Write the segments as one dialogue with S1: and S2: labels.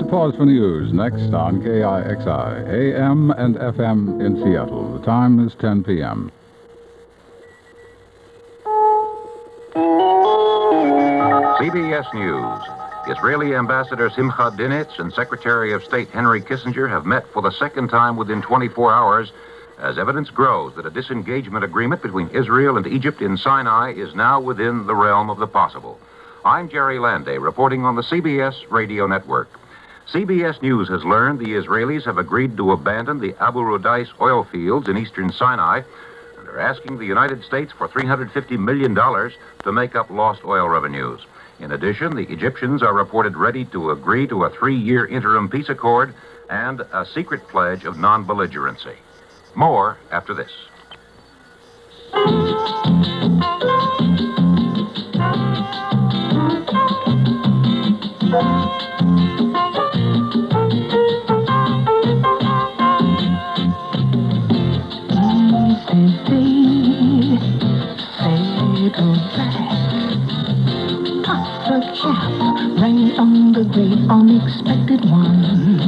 S1: pause for news next on KIXI, AM and FM in Seattle. The time is 10 p.m.
S2: CBS News. Israeli Ambassador Simcha Dinitz and Secretary of State Henry Kissinger have met for the second time within 24 hours as evidence grows that a disengagement agreement between Israel and Egypt in Sinai is now within the realm of the possible. I'm Jerry Landay, reporting on the CBS radio network. CBS News has learned the Israelis have agreed to abandon the Abu Rodais oil fields in eastern Sinai and are asking the United States for $350 million to make up lost oil revenues. In addition, the Egyptians are reported ready to agree to a 3-year interim peace accord and a secret pledge of non-belligerency. More after this.
S3: Rain on the great unexpected one.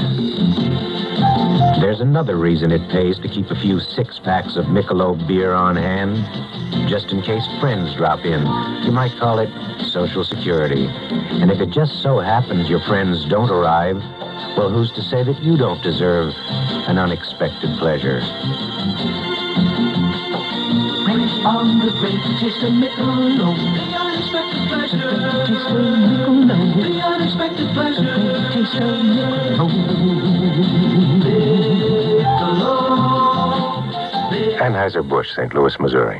S4: There's another reason it pays to keep a few six-packs of Michelob beer on hand. Just in case friends drop in. You might call it Social Security. And if it just so happens your friends don't arrive, well, who's to say that you don't deserve an unexpected pleasure?
S3: Rain on the great taste of Michelob. The unexpected pleasure. The taste of Michelob. The unexpected pleasure. The taste of
S4: Anheuser-Busch, St. Louis, Missouri.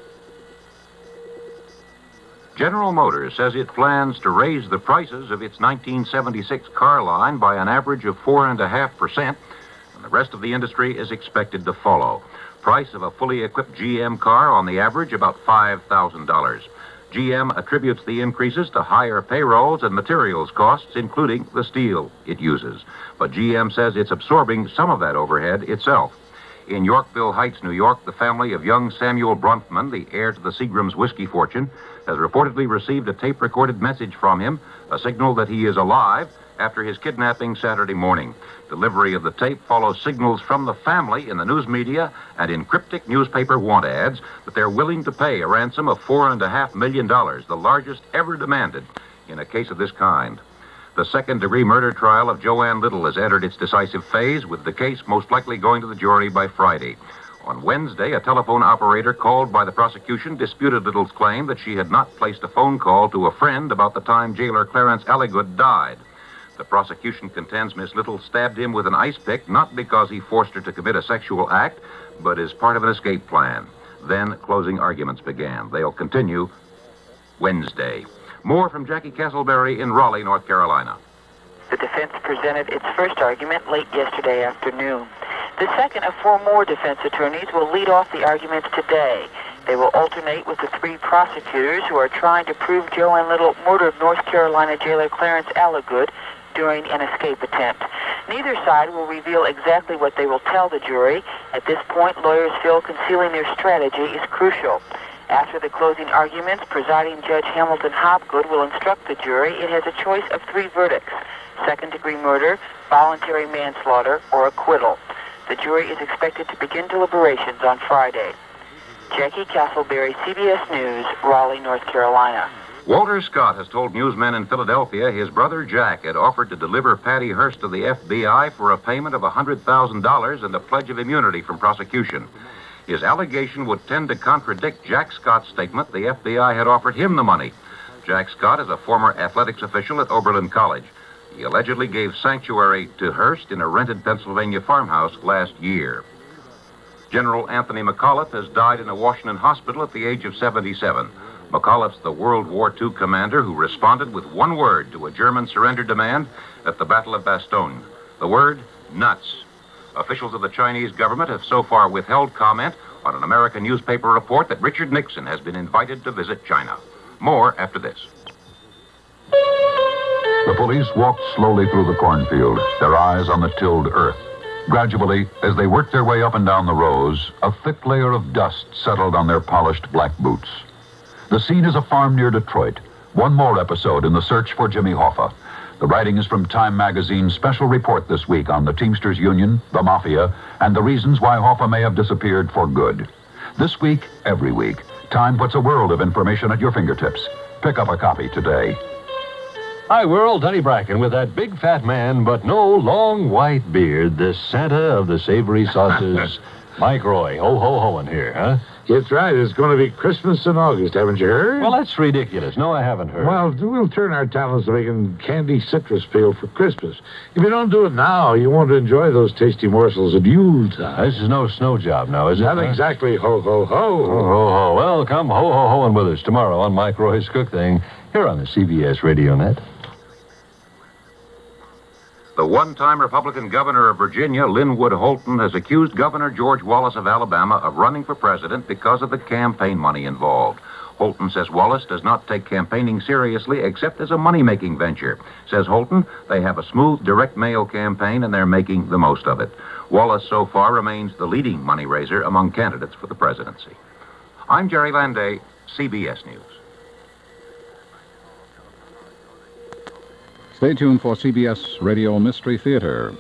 S2: General Motors says it plans to raise the prices of its 1976 car line by an average of 4.5%, and the rest of the industry is expected to follow. Price of a fully equipped GM car on the average about $5,000. GM attributes the increases to higher payrolls and materials costs, including the steel it uses. But GM says it's absorbing some of that overhead itself. In Yorkville Heights, New York, the family of young Samuel Bronfman, the heir to the Seagram's whiskey fortune, has reportedly received a tape-recorded message from him, a signal that he is alive, after his kidnapping Saturday morning. Delivery of the tape follows signals from the family in the news media and in cryptic newspaper want ads that they're willing to pay a ransom of $4.5 million, the largest ever demanded in a case of this kind. The second-degree murder trial of Joanne Little has entered its decisive phase, with the case most likely going to the jury by Friday. On Wednesday, a telephone operator called by the prosecution disputed Little's claim that she had not placed a phone call to a friend about the time jailer Clarence Alligood died. The prosecution contends Miss Little stabbed him with an ice pick, not because he forced her to commit a sexual act, but as part of an escape plan. Then closing arguments began. They'll continue Wednesday. More from Jackie Castleberry in Raleigh, North Carolina.
S5: The defense presented its first argument late yesterday afternoon. The second of 4 more defense attorneys will lead off the arguments today. They will alternate with the 3 prosecutors who are trying to prove Joanne Little murdered North Carolina jailer Clarence Alligood during an escape attempt. Neither side will reveal exactly what they will tell the jury. At this point, lawyers feel concealing their strategy is crucial. After the closing arguments, presiding Judge Hamilton Hobgood will instruct the jury. It has a choice of 3 verdicts: second-degree murder, voluntary manslaughter, or acquittal. The jury is expected to begin deliberations on Friday. Jackie Castleberry, CBS News, Raleigh, North Carolina.
S2: Walter Scott has told newsmen in Philadelphia his brother Jack had offered to deliver Patty Hearst to the FBI for a payment of $100,000 and a pledge of immunity from prosecution. His allegation would tend to contradict Jack Scott's statement the FBI had offered him the money. Jack Scott is a former athletics official at Oberlin College. He allegedly gave sanctuary to Hearst in a rented Pennsylvania farmhouse last year. General Anthony McAuliffe has died in a Washington hospital at the age of 77. McAuliffe's the World War II commander who responded with one word to a German surrender demand at the Battle of Bastogne. The word, nuts. Officials of the Chinese government have so far withheld comment on an American newspaper report that Richard Nixon has been invited to visit China. More after this.
S1: The police walked slowly through the cornfield, their eyes on the tilled earth. Gradually, as they worked their way up and down the rows, a thick layer of dust settled on their polished black boots. The scene is a farm near Detroit. One more episode in the search for Jimmy Hoffa. The writing is from Time Magazine's special report this week on the Teamsters Union, the Mafia, and the reasons why Hoffa may have disappeared for good. This week, every week, Time puts a world of information at your fingertips. Pick up a copy today.
S6: Hi, world. Teddy Bracken with that big fat man, but no long white beard, the Santa of the savory sauces, Mike Roy. Ho-ho-hoing here, huh?
S7: That's right. It's going to be Christmas in August, haven't you heard?
S6: Well, that's ridiculous. No, I haven't heard.
S7: Well, we'll turn our talents to making candy citrus peel for Christmas. If you don't do it now, you won't enjoy those tasty morsels at Yuletide.
S6: This is no snow job now, is it?
S7: Not exactly ho-ho-ho.
S6: Ho-ho-ho. Well, come ho-ho-hoing with us tomorrow on Mike Roy's Cook Thing here on the CBS Radio Net.
S2: The one-time Republican governor of Virginia, Linwood Holton, has accused Governor George Wallace of Alabama of running for president because of the campaign money involved. Holton says Wallace does not take campaigning seriously except as a money-making venture. Says Holton, they have a smooth direct mail campaign and they're making the most of it. Wallace so far remains the leading money raiser among candidates for the presidency. I'm Jerry Landay, CBS News.
S8: Stay tuned for CBS Radio Mystery Theater.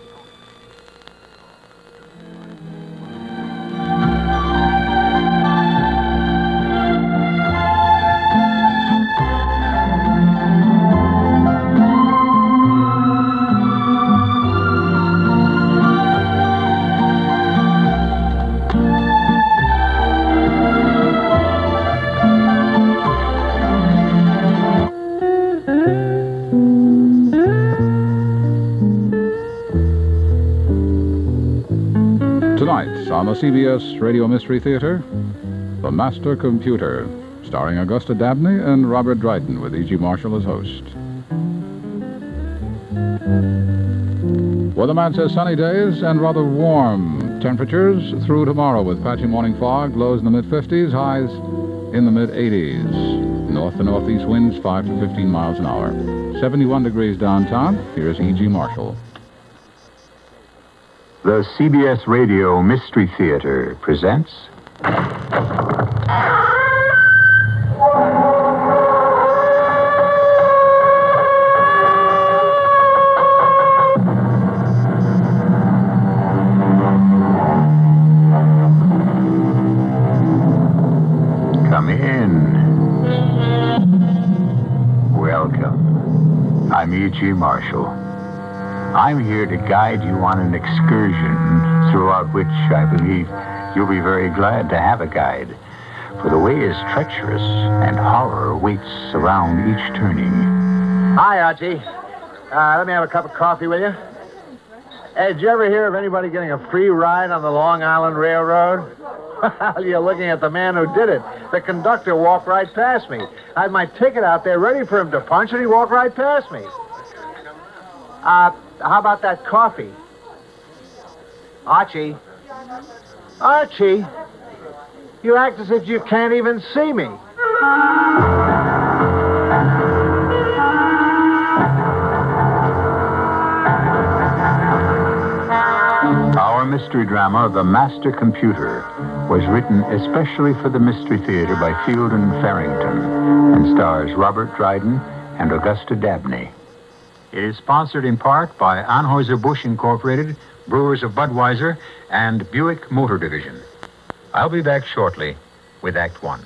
S8: Tonight on the CBS Radio Mystery Theater, The Master Computer, starring Augusta Dabney and Robert Dryden with E.G. Marshall as host. Weatherman says sunny days and rather warm temperatures through tomorrow with patchy morning fog, lows in the mid-50s, highs in the mid-80s. North to northeast winds 5 to 15 miles an hour. 71 degrees downtown. Here's E.G. Marshall.
S9: The CBS Radio Mystery Theater presents... Come in. Welcome. I'm E.G. Marshall. I'm here to guide you on an excursion throughout which I believe you'll be very glad to have a guide. For the way is treacherous and horror waits around each turning.
S10: Hi, Archie. Let me have a cup of coffee, will you? Hey, did you ever hear of anybody getting a free ride on the Long Island Railroad? Well, you're looking at the man who did it. The conductor walked right past me. I had my ticket out there ready for him to punch, and he walked right past me. How about that coffee? Archie. Archie, you act as if you can't even see me.
S9: Our mystery drama, The Master Computer, was written especially for the Mystery Theater by Field and Farrington and stars Robert Dryden and Augusta Dabney. It is sponsored in part by Anheuser-Busch Incorporated, Brewers of Budweiser, and Buick Motor Division. I'll be back shortly with Act One.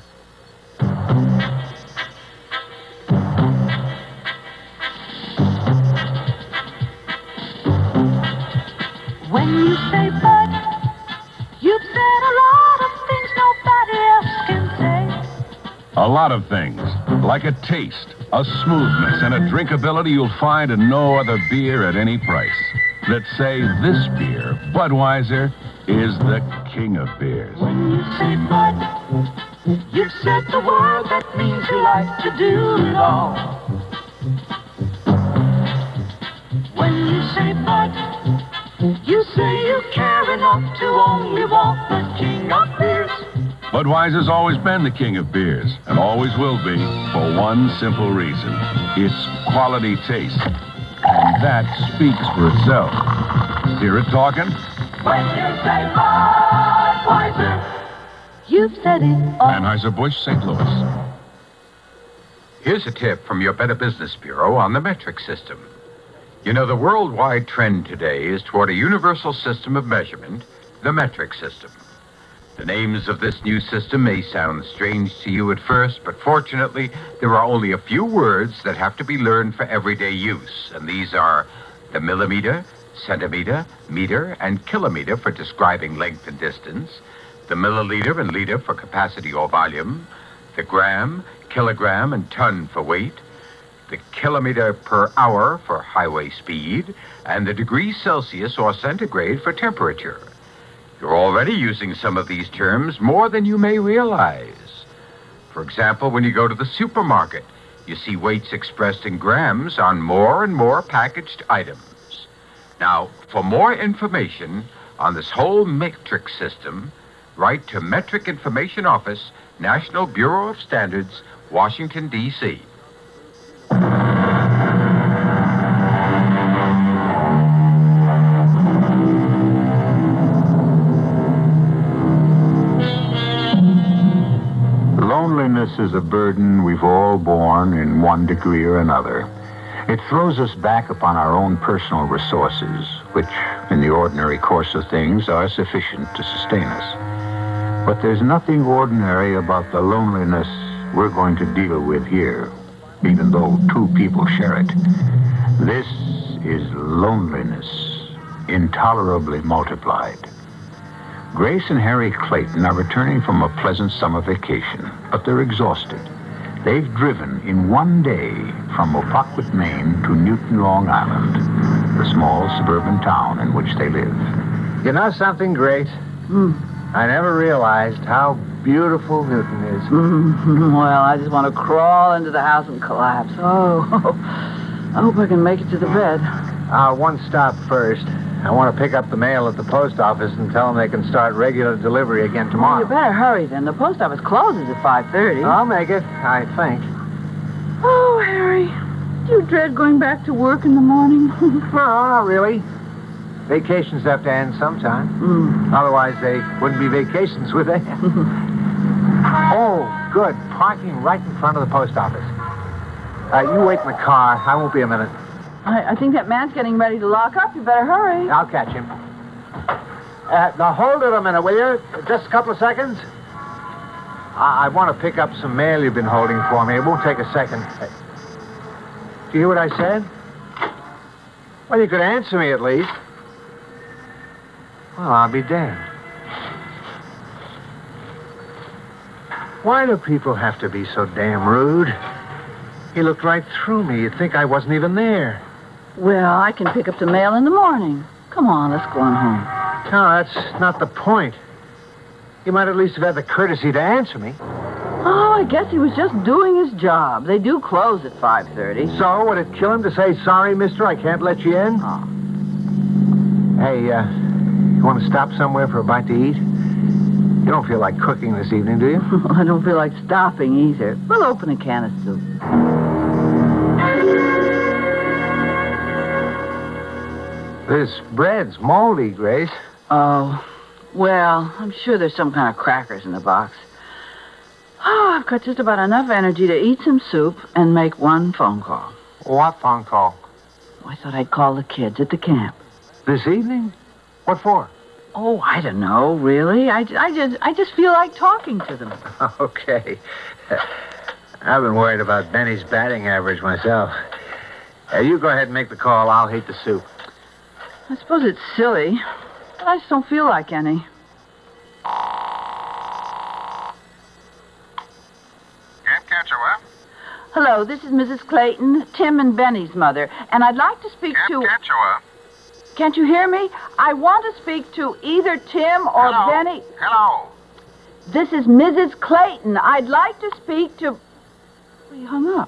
S3: When you say bud, you've said a lot of things nobody else can say.
S11: A lot of things, like a taste, a smoothness, and a drinkability you'll find in no other beer at any price. That say this beer, Budweiser, is the king of beers.
S3: When you say bud, you've said the word that means you like to do it all. When you say bud, you say you care enough to only want the king of beers.
S11: Budweiser's always been the king of beers, and always will be, for one simple reason. It's quality taste. And that speaks for itself. Hear it talking?
S3: When you say Budweiser, you've said it all.
S11: Anheuser-Busch, St. Louis.
S12: Here's a tip from your Better Business Bureau on the metric system. You know, the worldwide trend today is toward a universal system of measurement, the metric system. The names of this new system may sound strange to you at first, but fortunately, there are only a few words that have to be learned for everyday use, and these are the millimeter, centimeter, meter, and kilometer for describing length and distance, the milliliter and liter for capacity or volume, the gram, kilogram, and ton for weight, the kilometer per hour for highway speed, and the degrees Celsius or centigrade for temperature. You're already using some of these terms more than you may realize. For example, when you go to the supermarket, you see weights expressed in grams on more and more packaged items. Now, for more information on this whole metric system, write to Metric Information Office, National Bureau of Standards, Washington, D.C.
S9: Loneliness is a burden we've all borne in one degree or another. It throws us back upon our own personal resources, which, in the ordinary course of things, are sufficient to sustain us. But there's nothing ordinary about the loneliness we're going to deal with here, even though two people share it. This is loneliness, intolerably multiplied. Grace and Harry Clayton are returning from a pleasant summer vacation, but they're exhausted. They've driven in one day from Ophokwood, Maine to Newton, Long Island, the small suburban town in which they live.
S10: You know something, Grace? I never realized how beautiful Newton is.
S13: Well, I just want to crawl into the house and collapse. Oh, I hope I can make it to the bed.
S10: One stop first. I want to pick up the mail at the post office and tell them they can start regular delivery again tomorrow.
S13: You better hurry then. The post office closes at 5:30.
S10: I'll make it, I think.
S13: Oh, Harry, do you dread going back to work in the morning?
S10: No, not really. Vacations have to end sometime. Otherwise, they wouldn't be vacations, would they? Oh, good. Parking right in front of the post office. You wait in the car. I won't be a minute.
S13: I think that man's getting ready to lock up. You better hurry.
S10: I'll catch him. Now, hold it a minute, will you? Just a couple of seconds. I want to pick up some mail you've been holding for me. It won't take a second. Do you hear what I said? Well, you could answer me at least. Well, I'll be damned. Why do people have to be so damn rude? He looked right through me. You'd think I wasn't even there.
S13: Well, I can pick up the mail in the morning. Come on, let's go on home.
S10: No, that's not the point. You might at least have had the courtesy to answer me.
S13: Oh, I guess he was just doing his job. They do close at 5:30.
S10: So, would it kill him to say, sorry, mister, I can't let you in?
S13: Oh.
S10: Hey, you want to stop somewhere for a bite to eat? You don't feel like cooking this evening, do you?
S13: I don't feel like stopping either. We'll open a can of soup.
S10: This bread's moldy, Grace.
S13: Oh, well, I'm sure there's some kind of crackers in the box. Oh, I've got just about enough energy to eat some soup and make one phone call.
S10: What phone call?
S13: I thought I'd call the kids at the camp.
S10: This evening? What for?
S13: Oh, I don't know, really. I just feel like talking to them.
S10: Okay. I've been worried about Benny's batting average myself. You go ahead and make the call. I'll heat the soup.
S13: I suppose it's silly, but I just don't feel like any.
S14: Can't catch her, what?
S13: Hello, this is Mrs. Clayton, Tim and Benny's mother, and I'd like to speak to...
S14: Can't catch her, what?
S13: Can't you hear me? I want to speak to either Tim or
S14: Hello?
S13: Benny.
S14: Hello.
S13: This is Mrs. Clayton. I'd like to speak to... He hung up.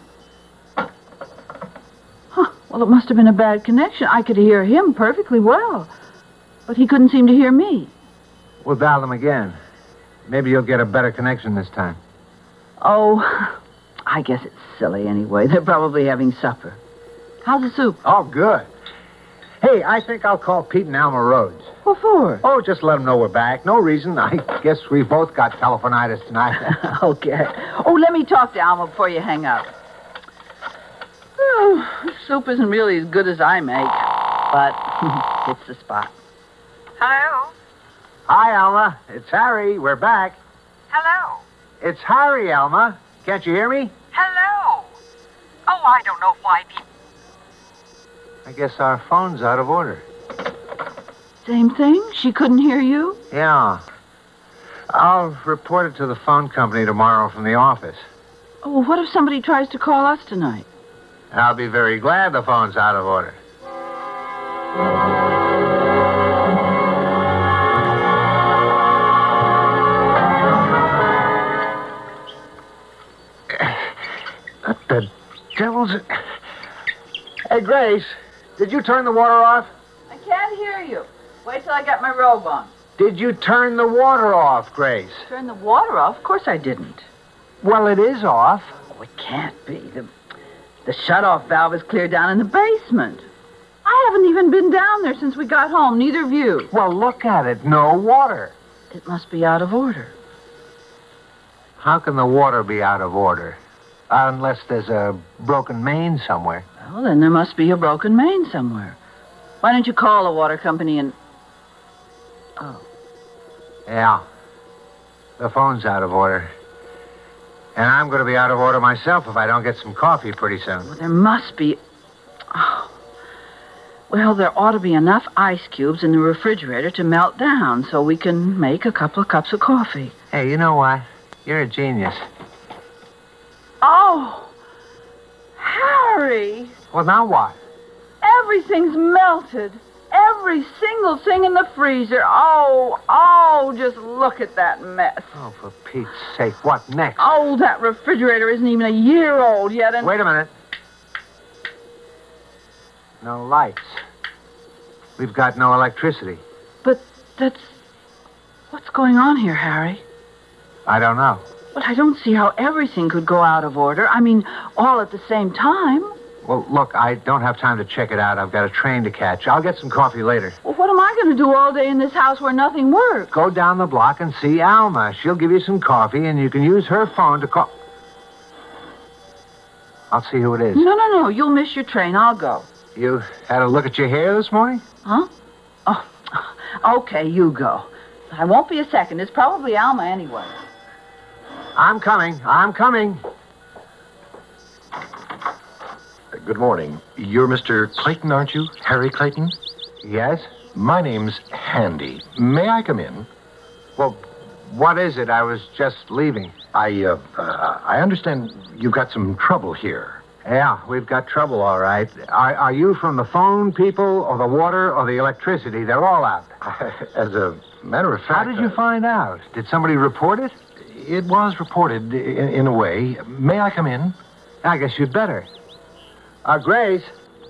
S13: Huh. Well, it must have been a bad connection. I could hear him perfectly well, but he couldn't seem to hear me.
S10: We'll dial them again. Maybe you'll get a better connection this time.
S13: Oh, I guess it's silly anyway. They're probably having supper. How's the soup?
S10: Oh, good. Hey, I think I'll call Pete and Alma Rhodes.
S13: What for?
S10: Oh, just let them know we're back. No reason. I guess we've both got telephonitis tonight.
S13: Okay. Oh, let me talk to Alma before you hang up. Oh, soup isn't really as good as I make, but it's the spot.
S5: Hello?
S10: Hi, Alma. It's Harry. We're back.
S5: Hello?
S10: It's Harry, Alma. Can't you hear me?
S5: Hello? Oh, I don't know why people...
S10: I guess our phone's out of order.
S13: Same thing? She couldn't hear you?
S10: Yeah. I'll report it to the phone company tomorrow from the office.
S13: Oh, what if somebody tries to call us tonight?
S10: I'll be very glad the phone's out of order. What the devil's... Hey, Grace, did you turn the water off?
S13: I can't hear you. Wait till I get my robe on.
S10: Did you turn the water off, Grace?
S13: Turn the water off? Of course I didn't.
S10: Well, it is off.
S13: Oh, it can't be. The shut-off valve is clear down in the basement. I haven't even been down there since we got home, neither of you.
S10: Well, look at it. No water.
S13: It must be out of order.
S10: How can the water be out of order? Unless there's a broken main somewhere.
S13: Well, then there must be a broken main somewhere. Why don't you call the water company and... Oh.
S10: Yeah. The phone's out of order. And I'm going to be out of order myself if I don't get some coffee pretty soon.
S13: Well, there must be... Oh. Well, there ought to be enough ice cubes in the refrigerator to melt down so we can make a couple of cups of coffee.
S10: Hey, you know what? You're a genius.
S13: Oh! Harry!
S10: Well, now what?
S13: Everything's melted. Every single thing in the freezer. Oh, just look at that mess.
S10: Oh, for Pete's sake, what next?
S13: Oh, that refrigerator isn't even a year old yet, and...
S10: Wait a minute. No lights. We've got no electricity.
S13: But that's... What's going on here, Harry?
S10: I don't know.
S13: But I don't see how everything could go out of order. I mean, all at the same time.
S10: Well, look, I don't have time to check it out. I've got a train to catch. I'll get some coffee later.
S13: Well, what am I going to do all day in this house where nothing works?
S10: Go down the block and see Alma. She'll give you some coffee, and you can use her phone to call... I'll see who it is.
S13: No. You'll miss your train. I'll go.
S10: You had a look at your hair this morning?
S13: Huh? Oh, okay, you go. I won't be a second. It's probably Alma anyway.
S10: I'm coming.
S15: Good morning. You're Mr. Clayton, aren't you? Harry Clayton?
S10: Yes?
S15: My name's Handy. May I come in?
S10: Well, what is it? I was just leaving.
S15: I understand you've got some trouble here.
S10: Yeah, we've got trouble, all right. Are you from the phone people or the water or the electricity? They're all out.
S15: As a matter of fact...
S10: How did you find out? Did somebody report it?
S15: It was reported in a way. May I come in?
S10: I guess you'd better. Grace,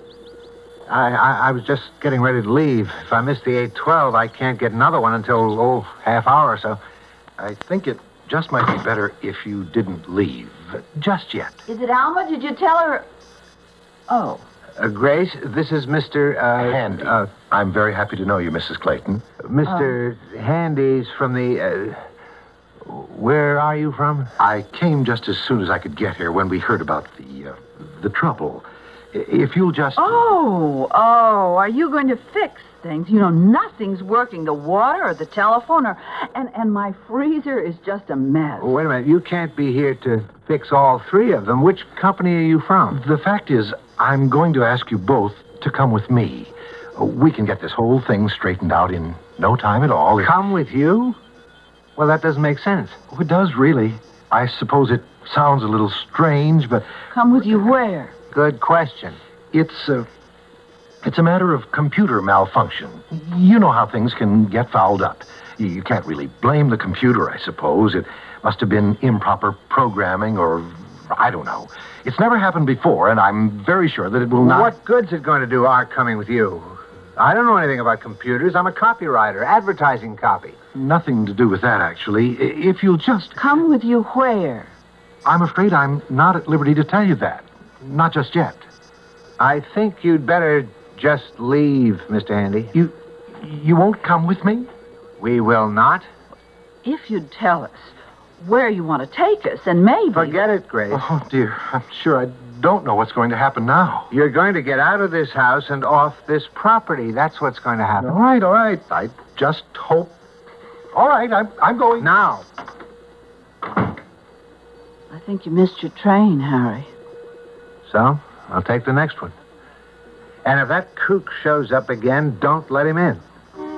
S10: I was just getting ready to leave. If I miss the 8:12, I can't get another one until, half hour or so.
S15: I think it just might be better if you didn't leave. Just yet.
S13: Is it Alma? Did you tell her... Oh.
S10: Grace, this is Mr.
S15: Handy. I'm very happy to know you, Mrs. Clayton.
S10: Mr. Handy's from the... Where are you from?
S15: I came just as soon as I could get here when we heard about the trouble. If you'll just...
S13: Oh, are you going to fix things? You know, nothing's working. The water or the telephone and my freezer is just a mess.
S10: Wait a minute. You can't be here to fix all three of them. Which company are you from?
S15: The fact is, I'm going to ask you both to come with me. We can get this whole thing straightened out in no time at all.
S10: Come with you? Well, that doesn't make sense.
S15: Oh, it does, really. I suppose it sounds a little strange, but...
S13: Come with you where?
S10: Good question.
S15: It's a matter of computer malfunction. You know how things can get fouled up. You can't really blame the computer, I suppose. It must have been improper programming or... I don't know. It's never happened before, and I'm very sure that it will not...
S10: What good's it going to do, our coming with you? I don't know anything about computers. I'm a copywriter, advertising copy.
S15: Nothing to do with that, actually. If you'll just...
S13: Come with you where?
S15: I'm afraid I'm not at liberty to tell you that. Not just yet.
S10: I think you'd better just leave, Mr. Handy.
S15: You won't come with me?
S10: We will not.
S13: If you'd tell us where you want to take us, and maybe...
S10: Forget it, Grace.
S15: Oh, dear. I'm sure I'd don't know what's going to happen now.
S10: You're going to get out of this house and off this property. That's what's going to happen.
S15: All right. I just hope. All right, I'm going.
S10: Now.
S13: I think you missed your train, Harry.
S10: So, I'll take the next one. And if that kook shows up again, don't let him in.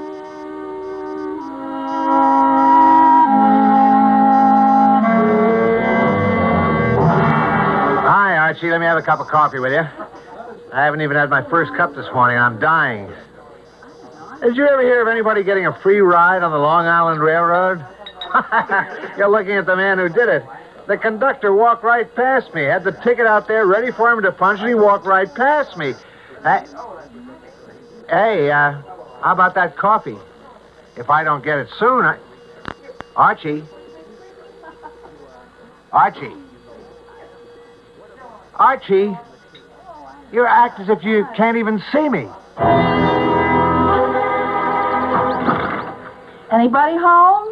S10: Hi, Archie. Let me have a cup of coffee with you. I haven't even had my first cup this morning. I'm dying. Did you ever hear of anybody getting a free ride on the Long Island Railroad? You're looking at the man who did it. The conductor walked right past me. Had the ticket out there ready for him to punch, and he walked right past me. Hey, how about that coffee? If I don't get it soon, Archie. You act as if you can't even see me.
S13: Anybody home?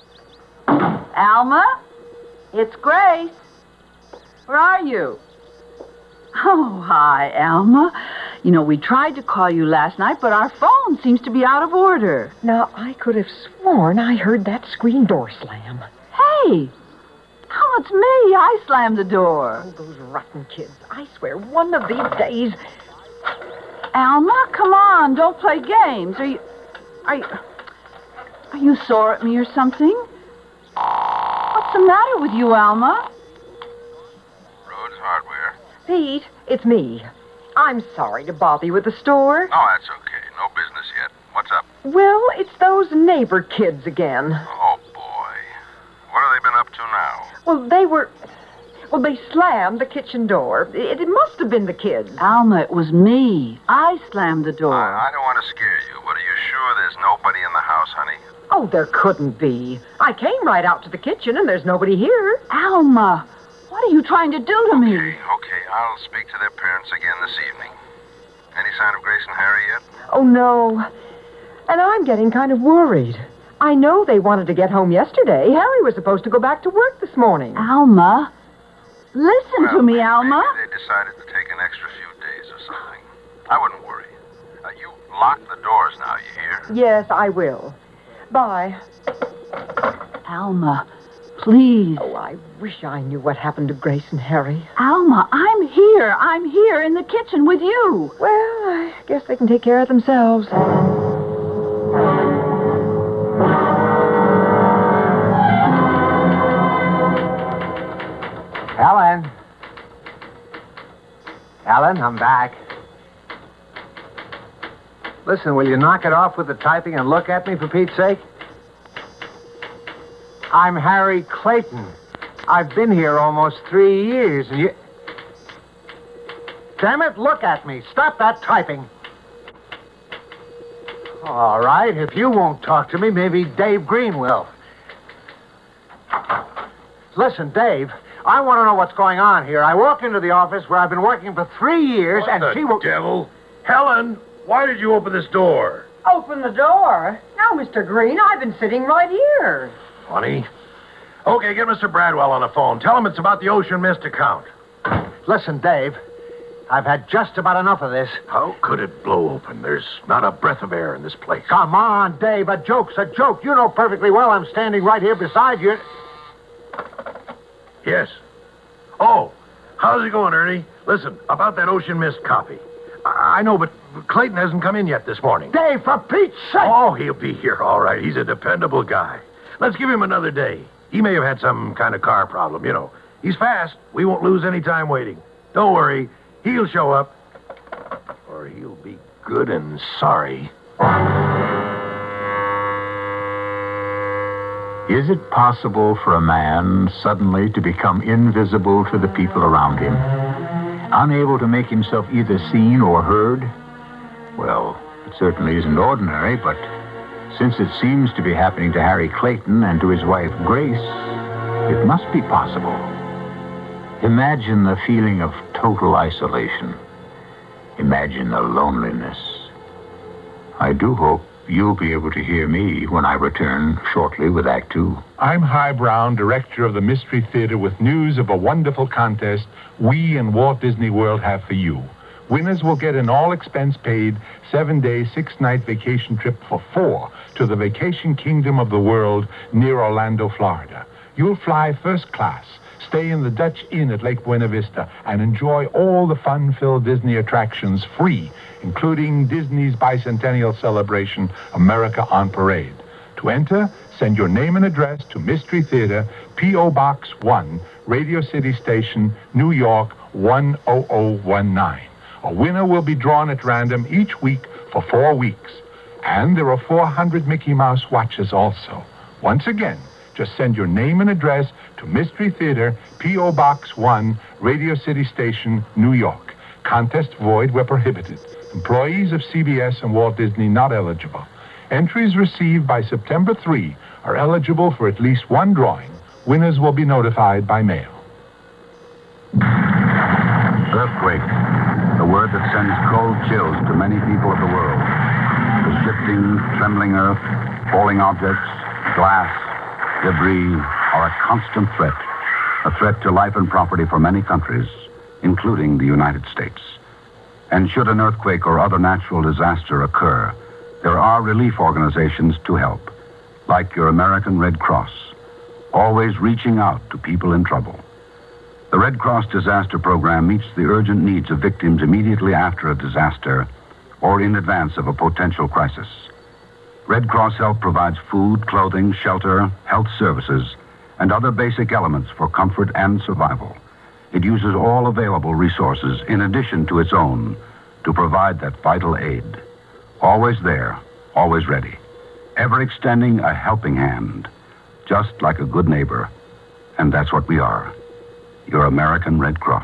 S13: Alma? It's Grace. Where are you? Oh, hi, Alma. You know, we tried to call you last night, but our phone seems to be out of order.
S16: Now, I could have sworn I heard that screen door slam.
S13: Hey! Oh, it's me. I slammed the door.
S16: Oh, those rotten kids. I swear, one of these days...
S13: Alma, come on. Don't play games. Are you sore at me or something? What's the matter with you, Alma?
S14: Rhodes Hardware.
S16: Pete, it's me. I'm sorry to bother you at the store.
S14: Oh, that's okay. No business yet. What's up?
S16: Well, it's those neighbor kids again.
S14: Oh, boy. What have they been up to now?
S16: Well, they slammed the kitchen door. It must have been the kids.
S13: Alma, it was me. I slammed the door.
S14: I don't want to scare you, but are you sure there's nobody in the house, honey?
S16: Oh, there couldn't be. I came right out to the kitchen, and there's nobody here.
S13: Alma, what are you trying to do to me?
S14: Okay. I'll speak to their parents again this evening. Any sign of Grace and Harry yet?
S16: Oh, no. And I'm getting kind of worried. I know they wanted to get home yesterday. Harry was supposed to go back to work this morning.
S13: Alma, listen to me, Alma.
S14: Maybe they decided to take an extra few days or something. I wouldn't worry. You lock the doors now, you hear?
S16: Yes, I will. Bye.
S13: Alma, please.
S16: Oh, I wish I knew what happened to Grace and Harry.
S13: Alma, I'm here. I'm here in the kitchen with you.
S16: Well, I guess they can take care of themselves.
S10: Ellen, I'm back. Listen, will you knock it off with the typing and look at me, for Pete's sake? I'm Harry Clayton. I've been here almost 3 years, and you... Damn it, look at me. Stop that typing. All right, if you won't talk to me, maybe Dave Green will. Listen, Dave, I want to know what's going on here. I walk into the office where I've been working for 3 years,
S15: What
S10: and
S15: the
S10: she will...
S15: devil? Helen, why did you open this door?
S16: Open the door. Now, Mr. Green, I've been sitting right here.
S15: Funny. Okay, get Mr. Bradwell on the phone. Tell him it's about the Ocean Mist account.
S10: Listen, Dave, I've had just about enough of this.
S15: How could it blow open? There's not a breath of air in this place.
S10: Come on, Dave, a joke's a joke. You know perfectly well I'm standing right here beside you.
S15: Yes. Oh, how's it going, Ernie? Listen, about that Ocean Mist copy. I know, but Clayton hasn't come in yet this morning.
S10: Dave, for Pete's sake!
S15: Oh, he'll be here, all right. He's a dependable guy. Let's give him another day. He may have had some kind of car problem, you know. He's fast. We won't lose any time waiting. Don't worry. He'll show up. Or he'll be good and sorry.
S9: Is it possible for a man suddenly to become invisible to the people around him? Unable to make himself either seen or heard? Well, it certainly isn't ordinary, but since it seems to be happening to Harry Clayton and to his wife Grace, it must be possible. Imagine the feeling of total isolation. Imagine the loneliness. I do hope you'll be able to hear me when I return shortly with Act Two. I'm High Brown, director of the Mystery Theater, with news of a wonderful contest we and Walt Disney World have for you. Winners will get an all-expense-paid 7-day, 6-night vacation trip for 4 to the Vacation Kingdom of the World near Orlando, Florida. You'll fly first class, stay in the Dutch Inn at Lake Buena Vista, and enjoy all the fun-filled Disney attractions free, including Disney's bicentennial celebration, America on Parade. To enter, send your name and address to Mystery Theater, P.O. Box 1, Radio City Station, New York 10019. A winner will be drawn at random each week for 4 weeks. And there are 400 Mickey Mouse watches also. Once again, just send your name and address to Mystery Theater, P.O. Box 1, Radio City Station, New York. Contest void where prohibited. Employees of CBS and Walt Disney not eligible. Entries received by September 3 are eligible for at least one drawing. Winners will be notified by mail.
S1: Earthquake, the word that sends cold chills to many people of the world. The shifting, trembling earth, falling objects, glass, debris are a constant threat. A threat to life and property for many countries, including the United States. And should an earthquake or other natural disaster occur, there are relief organizations to help, like your American Red Cross, always reaching out to people in trouble. The Red Cross Disaster Program meets the urgent needs of victims immediately after a disaster or in advance of a potential crisis. Red Cross Help provides food, clothing, shelter, health services, and other basic elements for comfort and survival. It uses all available resources in addition to its own to provide that vital aid. Always there, always ready, ever extending a helping hand, just like a good neighbor. And that's what we are, your American Red Cross.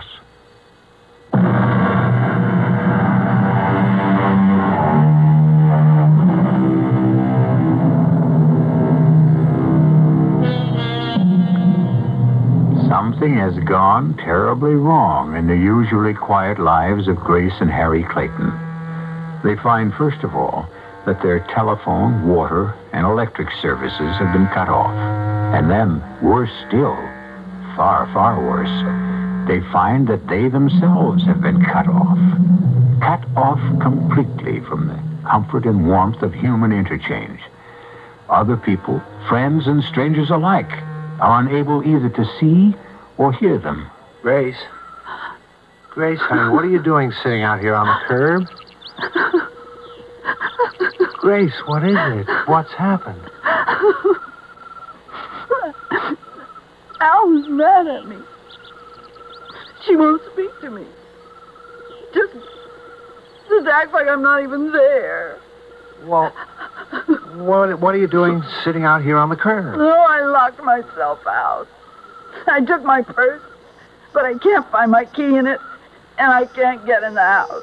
S9: Something has gone terribly wrong in the usually quiet lives of Grace and Harry Clayton. They find, first of all, that their telephone, water, and electric services have been cut off. And then, worse still, far, far worse, they find that they themselves have been cut off. Cut off completely from the comfort and warmth of human interchange. Other people, friends and strangers alike, are unable either to see or hear them.
S10: Grace, honey, what are you doing sitting out here on the curb? Grace, what is it? What's happened?
S13: Al's mad at me. She won't speak to me. Just act like I'm not even there.
S10: Well, what are you doing sitting out here on the curb?
S13: No, I locked myself out. I took my purse, but I can't find my key in it, and I can't get in the house.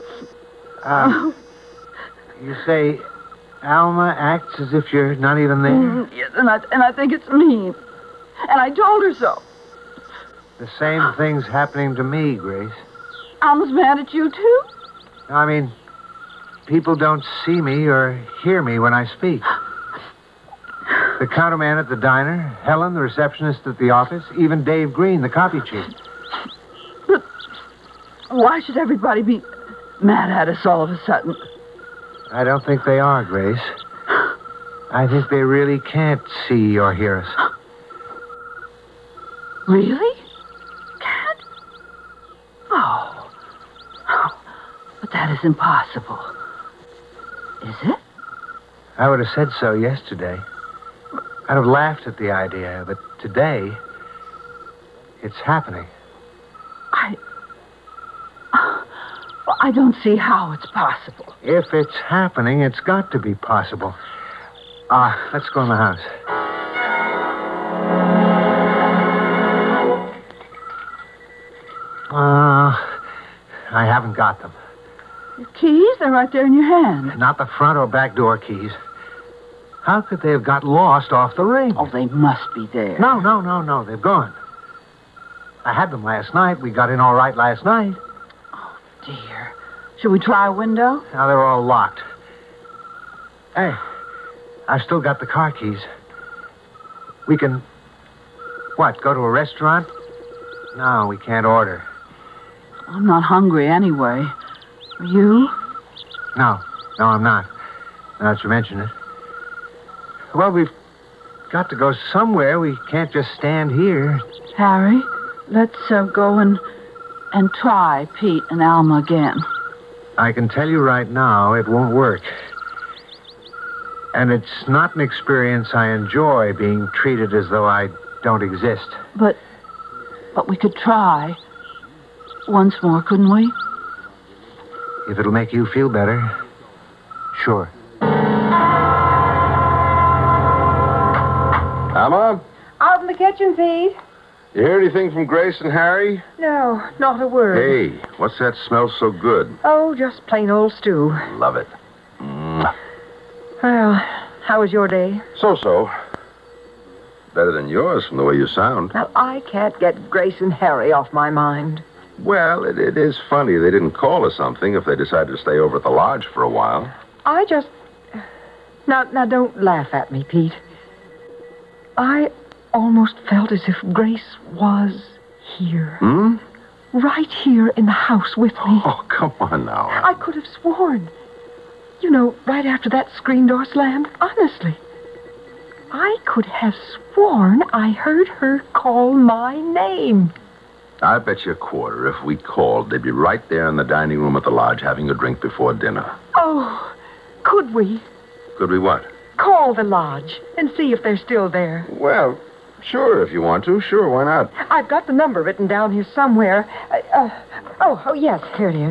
S10: You say Alma acts as if you're not even there?
S13: Yes, and I think it's mean. And I told her so.
S10: The same thing's happening to me, Grace.
S13: Alma's mad at you, too?
S10: I mean, people don't see me or hear me when I speak. The counterman at the diner, Helen, the receptionist at the office, even Dave Green, the copy chief.
S13: But why should everybody be mad at us all of a sudden?
S10: I don't think they are, Grace. I think they really can't see or hear us.
S13: Really? Can't? Oh. But that is impossible. Is it?
S10: I would have said so yesterday. I'd have laughed at the idea, but today, it's happening.
S13: I don't see how it's possible.
S10: If it's happening, it's got to be possible. Let's go in the house. I haven't got them.
S13: Your keys? They're right there in your hand.
S10: Not the front or back door keys. How could they have got lost off the ring?
S13: Oh, they must be there.
S10: No. They've gone. I had them last night. We got in all right last night.
S13: Oh, dear. Should we try a window?
S10: Now they're all locked. Hey, I've still got the car keys. We can... What, go to a restaurant? No, we can't order.
S13: I'm not hungry anyway. Are you?
S10: No, I'm not. Now that you mention it. Well, we've got to go somewhere. We can't just stand here.
S13: Harry, let's go and try Pete and Alma again.
S10: I can tell you right now, it won't work. And it's not an experience I enjoy, being treated as though I don't exist.
S13: But we could try once more, couldn't we?
S10: If it'll make you feel better, sure.
S11: Alma,
S16: Out in the kitchen, Pete.
S11: you hear anything from Grace and Harry?
S16: No, not a word.
S11: Hey, what's that smell so good?
S16: Oh, just plain old stew.
S11: Love it. Mwah.
S16: Well, how was your day?
S11: So-so. Better than yours from the way you sound.
S16: Well, I can't get Grace and Harry off my mind.
S11: Well, it is funny they didn't call or something if they decided to stay over at the lodge for a while.
S16: I just... Now, don't laugh at me, Pete. I almost felt as if Grace was here.
S11: Hmm?
S16: Right here in the house with me.
S11: Oh, come on now.
S16: I could have sworn. You know, right after that screen door slammed. Honestly. I could have sworn I heard her call my name.
S11: I bet you a quarter if we called, they'd be right there in the dining room at the lodge having a drink before dinner.
S16: Oh, could we
S11: Could we what?
S16: call the lodge and see if they're still there?
S11: Well, sure, if you want to. Sure, why not?
S16: I've got the number written down here somewhere. Oh, yes, here it is.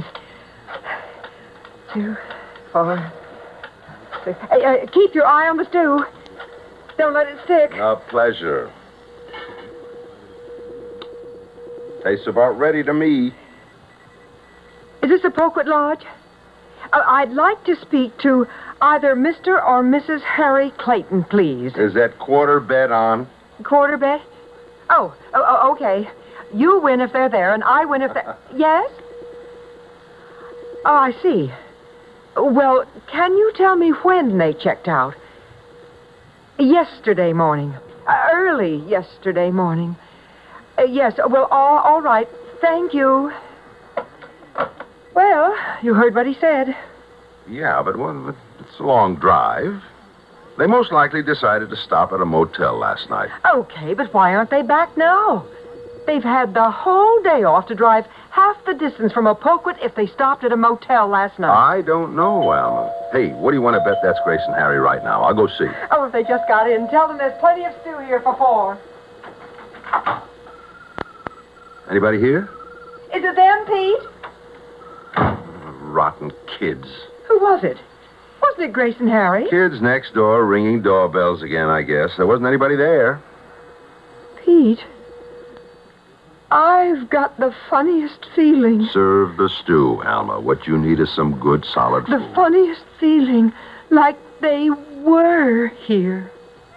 S16: 2, 4, 6. Keep your eye on the stew. Don't let it stick.
S11: A pleasure. Tastes about ready to me.
S16: Is this a Poquet Lodge? I'd like to speak to either Mr. or Mrs. Harry Clayton, please.
S11: Is that quarter bet on?
S16: Quarter bet? Oh, okay. You win if they're there, and I win if they're... Yes? Oh, I see. Well, can you tell me when they checked out? Yesterday morning. Early yesterday morning. Yes, well, all right. Thank you. Well, you heard what he said.
S11: Yeah, but it's a long drive. They most likely decided to stop at a motel last night.
S16: Okay, but why aren't they back now? They've had the whole day off to drive half the distance from Opoquet if they stopped at a motel last night.
S11: I don't know, Alma. Hey, what do you want to bet that's Grace and Harry right now? I'll go see.
S16: Oh, if they just got in, tell them there's plenty of stew here for 4.
S11: Anybody here?
S16: Is it them, Pete?
S11: Rotten kids.
S16: Who was it? Wasn't it Grace and Harry?
S11: Kids next door ringing doorbells again, I guess. There wasn't anybody there.
S16: Pete, I've got the funniest feeling.
S11: Serve the stew, Alma. What you need is some good, solid food.
S16: The funniest feeling, like they were here.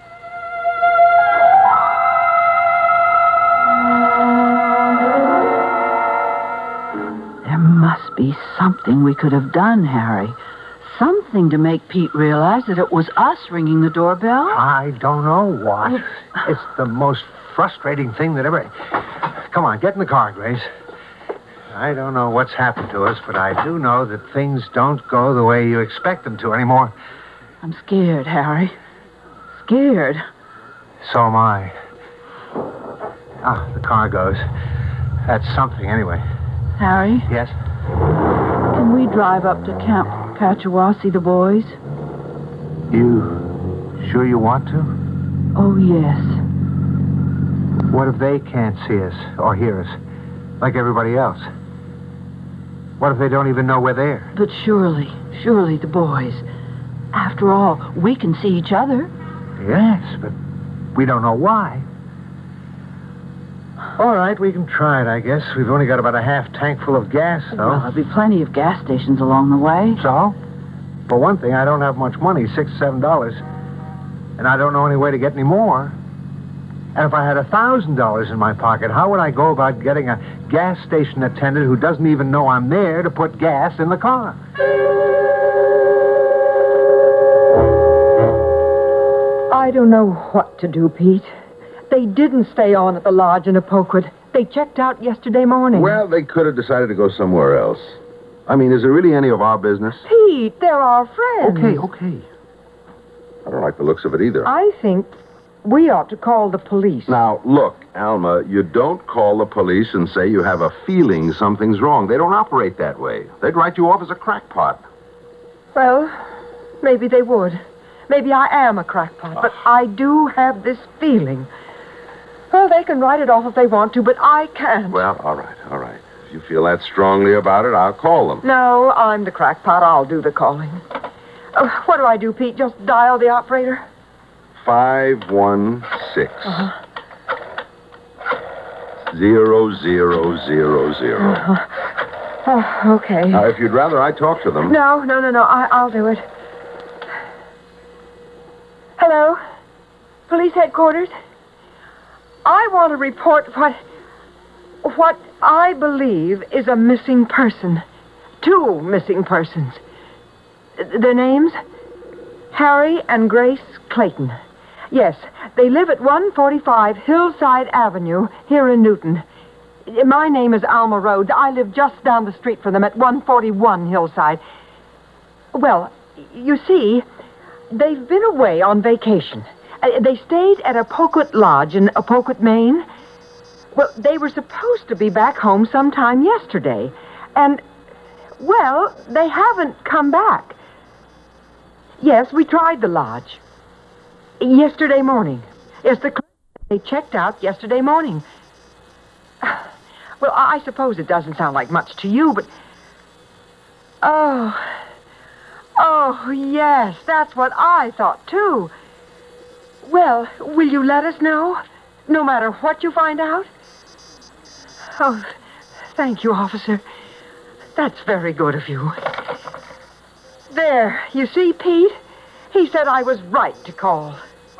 S13: There must be something we could have done, Harry. Something to make Pete realize that it was us ringing the doorbell.
S10: I don't know what. It's the most frustrating thing that ever... Come on, get in the car, Grace. I don't know what's happened to us, but I do know that things don't go the way you expect them to anymore.
S13: I'm scared, Harry. Scared.
S10: So am I. Ah, the car goes. That's something, anyway.
S13: Harry?
S10: Yes?
S13: Can we drive up to Camp Patchawa, see the boys?
S10: You sure you want to?
S13: Oh, yes.
S10: What if they can't see us or hear us, like everybody else? What if they don't even know we're there?
S13: But surely the boys. After all, we can see each other.
S10: Yes, but we don't know why. All right, we can try it, I guess. We've only got about a half tank full of gas, though.
S13: Well, there'll be plenty of gas stations along the way.
S10: So? For one thing, I don't have much money, $6 or $7. And I don't know any way to get any more. And if I had $1,000 in my pocket, how would I go about getting a gas station attendant who doesn't even know I'm there to put gas in the car?
S16: I don't know what to do, Pete. They didn't stay on at the lodge in Apoquid. They checked out yesterday morning.
S14: Well, they could have decided to go somewhere else. I mean, is it really any of our business?
S16: Pete, they're our friends.
S14: Okay. I don't like the looks of it either.
S16: I think we ought to call the police.
S14: Now, look, Alma, you don't call the police and say you have a feeling something's wrong. They don't operate that way. They'd write you off as a crackpot.
S16: Well, maybe they would. Maybe I am a crackpot, but I do have this feeling. Well, they can write it off if they want to, but I can't.
S14: Well, all right. If you feel that strongly about it, I'll call them.
S16: No, I'm the crackpot. I'll do the calling. What do I do, Pete? Just dial the operator?
S14: 516. 0000.
S16: Oh, okay.
S14: Now, if you'd rather I talk to them.
S16: No. I'll do it. Hello? Police headquarters? I want to report what I believe is a missing person. 2 missing persons. Their names? Harry and Grace Clayton. Yes, they live at 145 Hillside Avenue here in Newton. My name is Alma Rhodes. I live just down the street from them at 141 Hillside. Well, you see, they've been away on vacation. They stayed at Apoquid Lodge in Apoquid, Maine. Well, they were supposed to be back home sometime yesterday. And, well, they haven't come back. Yes, we tried the lodge. Yesterday morning. Yes, they checked out yesterday morning. Well, I suppose it doesn't sound like much to you, but... Oh, yes, that's what I thought, too. Well, will you let us know? No matter what you find out? Oh, thank you, officer. That's very good of you. There, you see, Pete? He said I was right to call.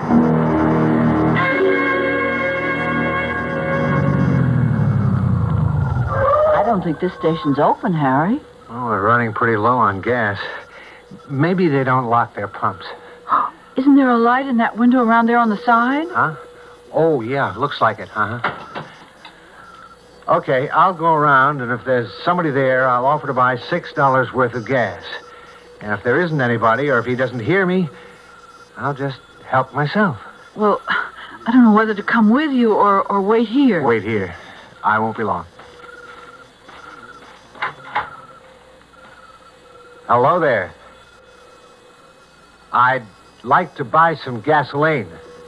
S13: I don't think this station's open, Harry.
S10: Well, we're running pretty low on gas. Maybe they don't lock their pumps.
S13: Isn't there a light in that window around there on the side?
S10: Huh? Oh, yeah, looks like it, Okay, I'll go around, and if there's somebody there, I'll offer to buy $6 worth of gas. And if there isn't anybody, or if he doesn't hear me, I'll just help myself.
S13: Well, I don't know whether to come with you or wait here.
S10: Wait here. I won't be long. Hello there. I'd like to buy some gasoline.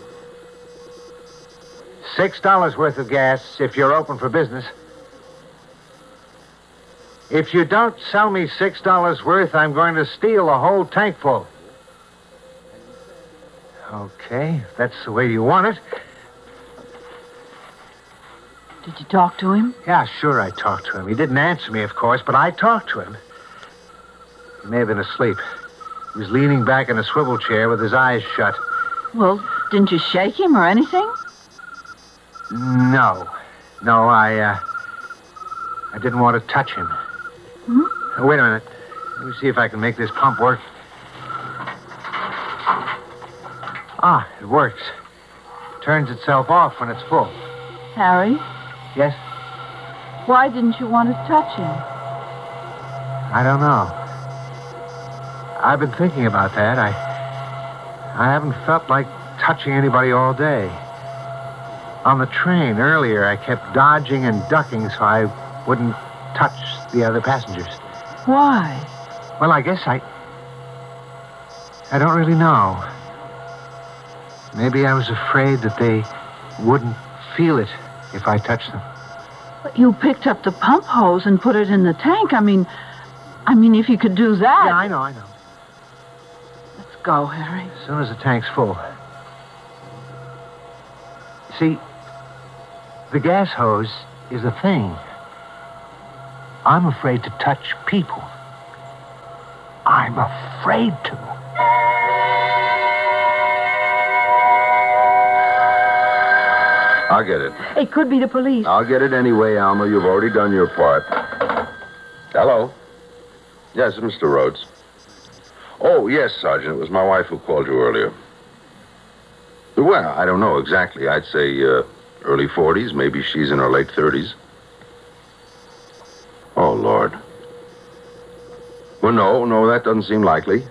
S10: $6 worth of gas if you're open for business. If you don't sell me $6 worth, I'm going to steal a whole tank full. Okay, if that's the way you want it.
S13: Did you talk to him?
S10: Yeah, sure I talked to him. He didn't answer me, of course, but I talked to him. He may have been asleep. He was leaning back in a swivel chair with his eyes shut.
S13: Well, didn't you shake him or anything?
S10: No, I didn't want to touch him. Wait a minute. Let me see if I can make this pump work. Ah, it works. Turns itself off when it's full.
S13: Harry?
S10: Yes?
S13: Why didn't you want to touch him?
S10: I don't know. I've been thinking about that. I haven't felt like touching anybody all day. On the train earlier, I kept dodging and ducking so I wouldn't touch the other passengers.
S13: Why?
S10: Well, I guess I don't really know. Maybe I was afraid that they wouldn't feel it if I touched them.
S13: But you picked up the pump hose and put it in the tank. I mean, if you could do that...
S10: Yeah, I know.
S13: Let's go, Harry.
S10: As soon as the tank's full. See, the gas hose is a thing. I'm afraid to touch people. I'm afraid to.
S14: I'll get it.
S16: It could be the police.
S14: I'll get it anyway, Alma. You've already done your part. Hello? Yes, Mr. Rhodes. Oh, yes, Sergeant. It was my wife who called you earlier. Well, I don't know exactly. I'd say early 40s. Maybe she's in her late 30s. Oh, Lord. Well, no, that doesn't seem likely.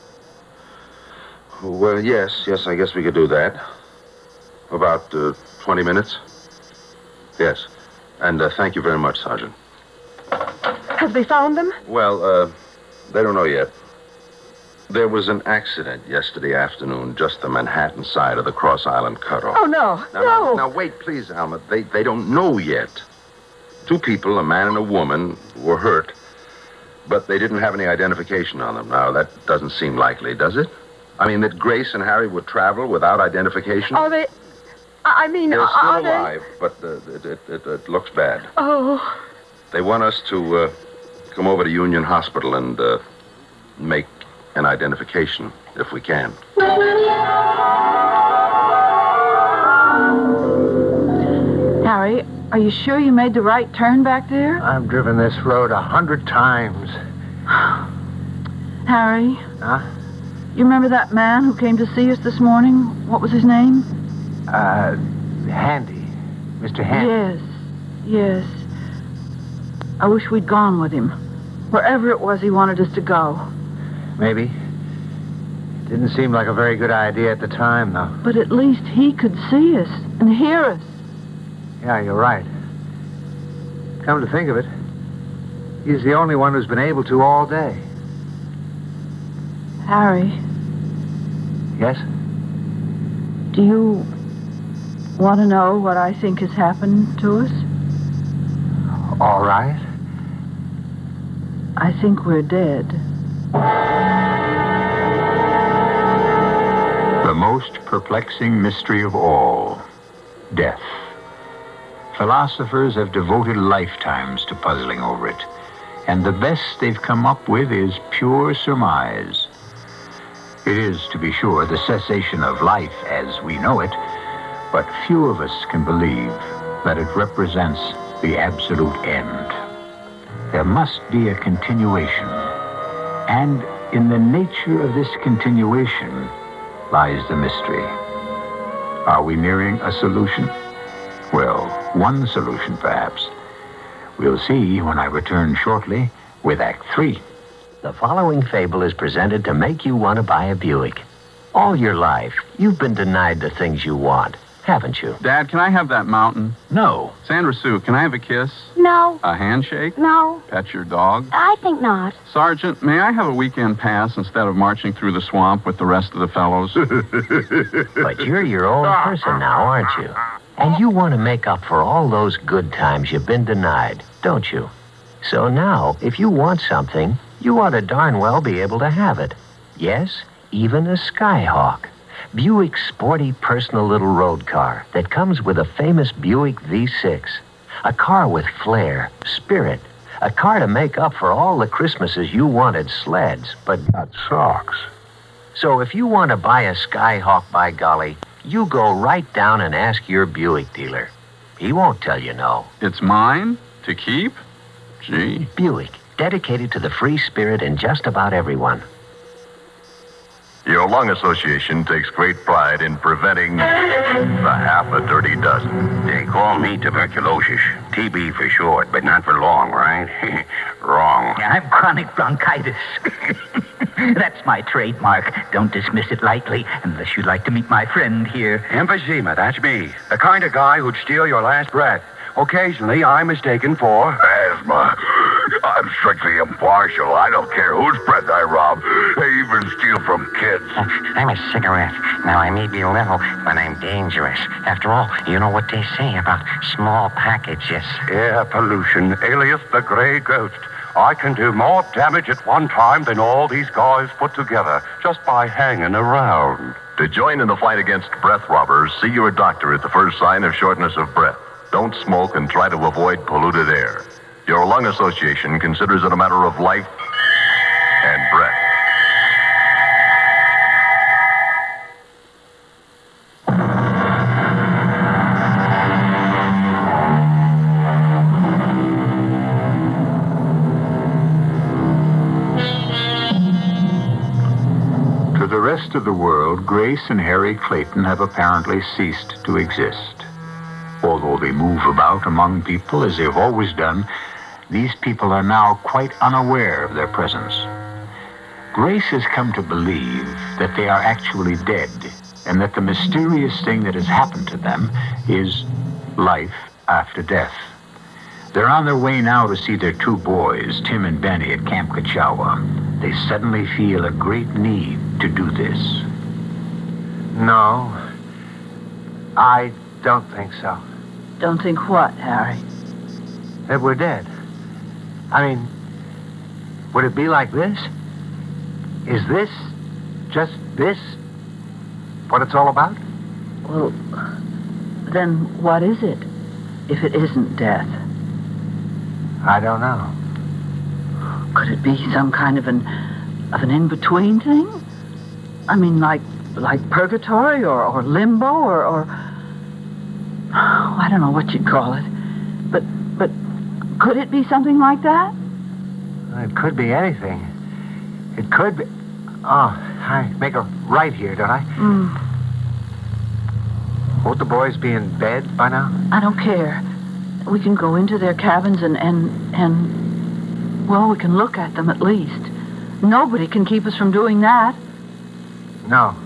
S14: Well, yes, I guess we could do that. About 20 minutes? Yes. And thank you very much, Sergeant.
S16: Have they found them?
S14: Well, they don't know yet. There was an accident yesterday afternoon, just the Manhattan side of the Cross Island cutoff.
S16: Oh, no.
S14: Now, wait, please, Alma. They don't know yet. 2 people, a man and a woman, were hurt, but they didn't have any identification on them. Now, that doesn't seem likely, does it? I mean, that Grace and Harry would travel without identification?
S16: Are they... I mean,
S14: They're still
S16: are
S14: alive, but it looks bad.
S16: Oh.
S14: They want us to come over to Union Hospital and make an identification, if we can.
S13: Harry, are you sure you made the right turn back there?
S10: I've driven this road 100 times.
S13: Harry?
S10: Huh?
S13: You remember that man who came to see us this morning? What was his name?
S10: Handy. Mr. Handy.
S13: Yes. I wish we'd gone with him. Wherever it was he wanted us to go.
S10: Maybe. Didn't seem like a very good idea at the time, though.
S13: But at least he could see us and hear us.
S10: Yeah, you're right. Come to think of it, he's the only one who's been able to all day.
S13: Harry.
S10: Yes?
S13: Do you want to know what I think has happened to us?
S10: All right.
S13: I think we're dead.
S9: The most perplexing mystery of all, death. Philosophers have devoted lifetimes to puzzling over it, and the best they've come up with is pure surmise. It is, to be sure, the cessation of life as we know it, but few of us can believe that it represents the absolute end. There must be a continuation, and in the nature of this continuation lies the mystery. Are we nearing a solution? Well, one solution, perhaps. We'll see when I return shortly with Act 3.
S4: The following fable is presented to make you want to buy a Buick. All your life, you've been denied the things you want, haven't you?
S17: Dad, can I have that mountain?
S4: No.
S17: Sandra Sue, can I have a kiss?
S18: No.
S17: A handshake?
S18: No.
S17: Pet your dog?
S18: I think not.
S17: Sergeant, may I have a weekend pass instead of marching through the swamp with the rest of the fellows?
S4: But you're your own person now, aren't you? And you want to make up for all those good times you've been denied, don't you? So now, if you want something, you ought to darn well be able to have it. Yes, even a Skyhawk. Buick's sporty personal little road car that comes with a famous Buick V6. A car with flair, spirit. A car to make up for all the Christmases you wanted sleds, but not socks. So if you want to buy a Skyhawk, by golly, you go right down and ask your Buick dealer. He won't tell you no.
S17: It's mine? To keep? Gee.
S4: Buick, dedicated to the free spirit in just about everyone.
S19: Your lung association takes great pride in preventing the half a dirty dozen.
S20: They call me tuberculosis. TB for short, but not for long, right? Wrong.
S21: I'm chronic bronchitis. That's my trademark. Don't dismiss it lightly, unless you'd like to meet my friend here.
S20: Emphysema, that's me. The kind of guy who'd steal your last breath. Occasionally, I'm mistaken for...
S19: Asthma. I'm strictly impartial. I don't care whose breath I rob. I even steal from kids.
S20: I'm a cigarette. Now, I may be little, but I'm dangerous. After all, you know what they say about small packages.
S19: Air pollution, alias the Grey Ghost. I can do more damage at one time than all these guys put together just by hanging around.
S11: To join in the fight against breath robbers, see your doctor at the first sign of shortness of breath. Don't smoke and try to avoid polluted air. Your lung association considers it a matter of life and breath.
S9: To the rest rest of the world, Grace and Harry Clayton have apparently ceased to exist. Although they move about among people as they've always done, these people are now quite unaware of their presence. Grace has come to believe that they are actually dead, and that the mysterious thing that has happened to them is life after death. They're on their way now to see their two boys, Tim and Benny, at Camp Kachawa. They suddenly feel a great need to do this.
S10: No, I don't think so.
S13: Don't think what, Harry?
S10: That we're dead. I mean, would it be like this? Is this, just this, what it's all about?
S13: Well, then what is it, if it isn't death?
S10: I don't know.
S13: Could it be some kind of an in-between thing? I mean, like purgatory or limbo or I don't know what you'd call it. But could it be something like that?
S10: It could be anything. It could be... Oh, I make a right here, don't I? Won't the boys be in bed by now?
S13: I don't care. We can go into their cabins and well, we can look at them at least. Nobody can keep us from doing that.
S10: No.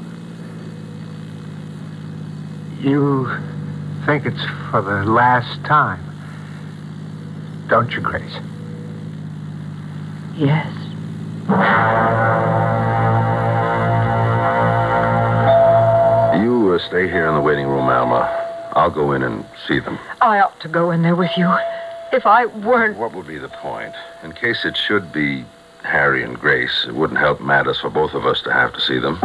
S10: You think it's for the last time, don't you, Grace?
S13: Yes.
S14: You stay here in the waiting room, Alma. I'll go in and see them.
S16: I ought to go in there with you. If I weren't...
S14: What would be the point? In case it should be Harry and Grace, it wouldn't help matters for both of us to have to see them.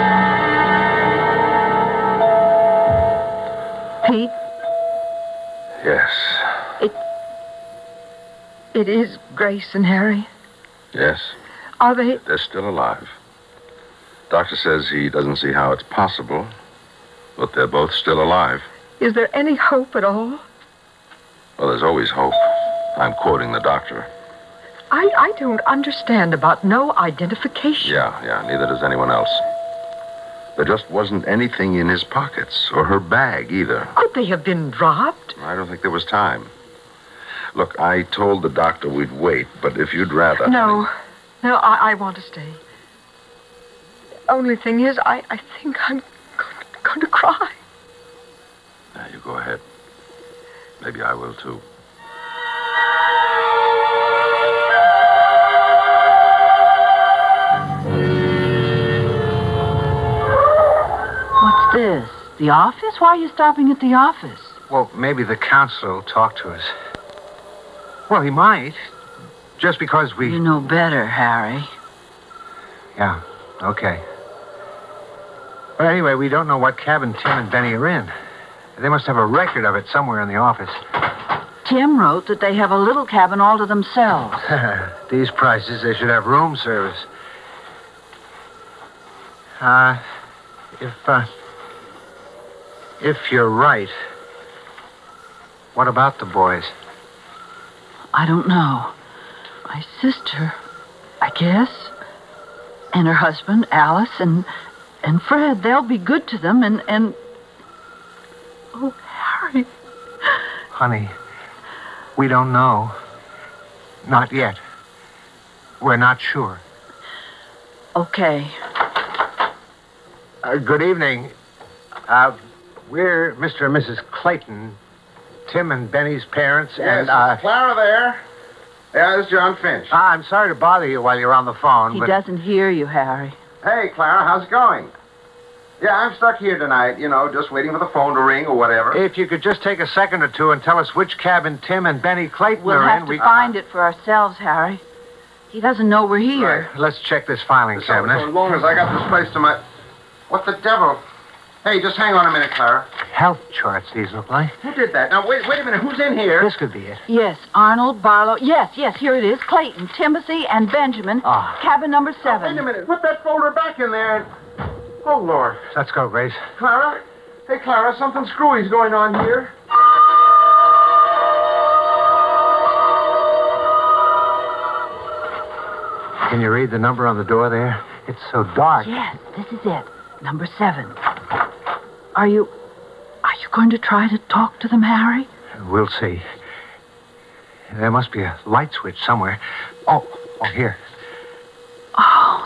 S16: Pete?
S14: Yes.
S16: It is Grace and Harry.
S14: Yes.
S16: Are they...
S14: They're still alive. Doctor says he doesn't see how it's possible, but they're both still alive.
S16: Is there any hope at all?
S14: Well, there's always hope. I'm quoting the doctor.
S16: I don't understand about no identification.
S14: Yeah, neither does anyone else. There just wasn't anything in his pockets, or her bag either.
S16: Could they have been robbed?
S14: I don't think there was time. Look, I told the doctor we'd wait, but if you'd rather...
S16: No, I want to stay. Only thing is, I think I'm going to cry.
S14: Now, you go ahead. Maybe I will, too.
S13: What's this? The office? Why are you stopping at the office?
S10: Well, maybe the counselor will talk to us. Well, he might. Just because we...
S13: You know better, Harry.
S10: Yeah, okay. But anyway, we don't know what cabin Tim and Benny are in. They must have a record of it somewhere in the office.
S13: Tim wrote that they have a little cabin all to themselves.
S10: These prices, they should have room service. If you're right, what about the boys?
S13: I don't know. My sister, I guess. And her husband, Alice, and Fred, they'll be good to them, and... Oh, Harry.
S10: Honey, we don't know. Not yet. We're not sure.
S13: Okay.
S10: Good evening. We're Mr. and Mrs. Clayton, Tim and Benny's parents,
S18: Yes,
S10: and...
S18: is Clara there? Yeah, this is John Finch.
S10: I'm sorry to bother you while you're on the phone,
S13: He
S10: but...
S13: doesn't hear you, Harry.
S18: Hey, Clara, how's it going? Yeah, I'm stuck here tonight, just waiting for the phone to ring or whatever.
S10: If you could just take a second or two and tell us which cabin Tim and Benny Clayton
S13: We'll
S10: are
S13: have
S10: in,
S13: to find it for ourselves, Harry. He doesn't know we're here.
S10: Right. Let's check this filing cabinet.
S18: So as long as I got this place to my... What the devil? Hey, just hang on a minute, Clara.
S10: Health charts, these look like.
S18: Who did that? Now, wait a minute. Who's in here?
S10: This could be it.
S13: Yes, Arnold, Barlow. Yes, here it is. Clayton, Timothy, and Benjamin. Cabin number 7.
S18: Wait a minute. Put that folder back in there. Oh, Lord.
S10: Let's go, Grace.
S18: Clara? Hey, Clara, something screwy's going on here.
S10: Can you read the number on the door there? It's so dark.
S13: Yes, this is it. Number 7. Are you going to try to talk to them, Harry?
S10: We'll see. There must be a light switch somewhere. Oh, here.
S13: Oh,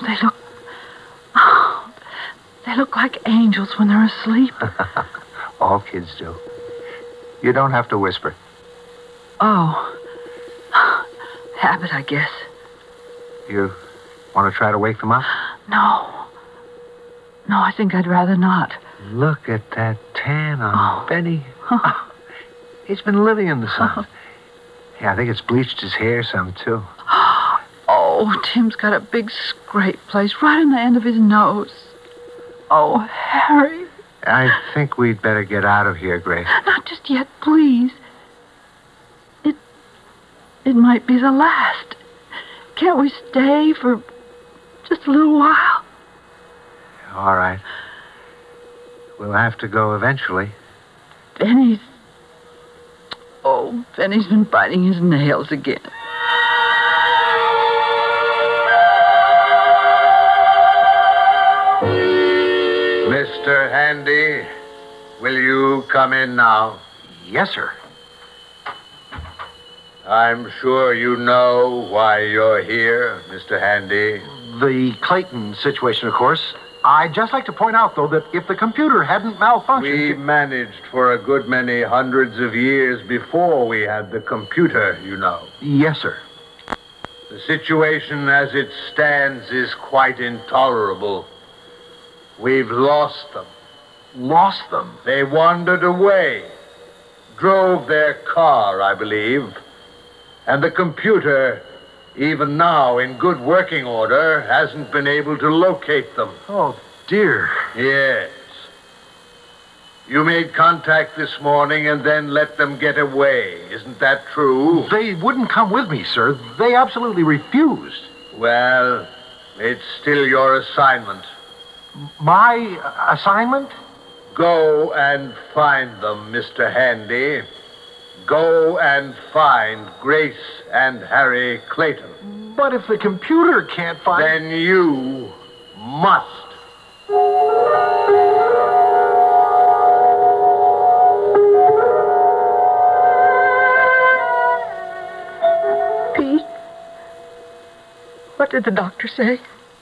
S13: they look like angels when they're asleep.
S10: All kids do. You don't have to whisper.
S13: Oh. Habit, I guess.
S10: You want to try to wake them up?
S13: No, I think I'd rather not.
S10: Look at that tan on Benny. Oh, he's been living in the sun. Yeah, I think it's bleached his hair some, too.
S13: Oh, Tim's got a big scrape place right on the end of his nose. Oh, Harry.
S10: I think we'd better get out of here, Grace.
S13: Not just yet, please. It might be the last. Can't we stay for just a little while?
S10: All right. We'll have to go eventually.
S13: Benny's been biting his nails again.
S10: Mr. Handy, will you come in now?
S15: Yes, sir.
S10: I'm sure you know why you're here, Mr. Handy.
S15: The Clayton situation, of course. I'd just like to point out, though, that if the computer hadn't malfunctioned...
S10: We managed for a good many hundreds of years before we had the computer, you know.
S15: Yes, sir.
S10: The situation as it stands is quite intolerable. We've lost them.
S15: Lost them?
S10: They wandered away. Drove their car, I believe. And the computer, even now in good working order, hasn't been able to locate them.
S15: Oh, dear.
S10: Yes. You made contact this morning and then let them get away. Isn't that true?
S15: They wouldn't come with me, sir. They absolutely refused.
S10: Well, it's still your assignment.
S15: My assignment?
S10: Go and find them, Mr. Handy. Go and find Grace and Harry Clayton.
S15: But if the computer can't find...
S10: Then you must.
S16: Pete, what did the doctor say?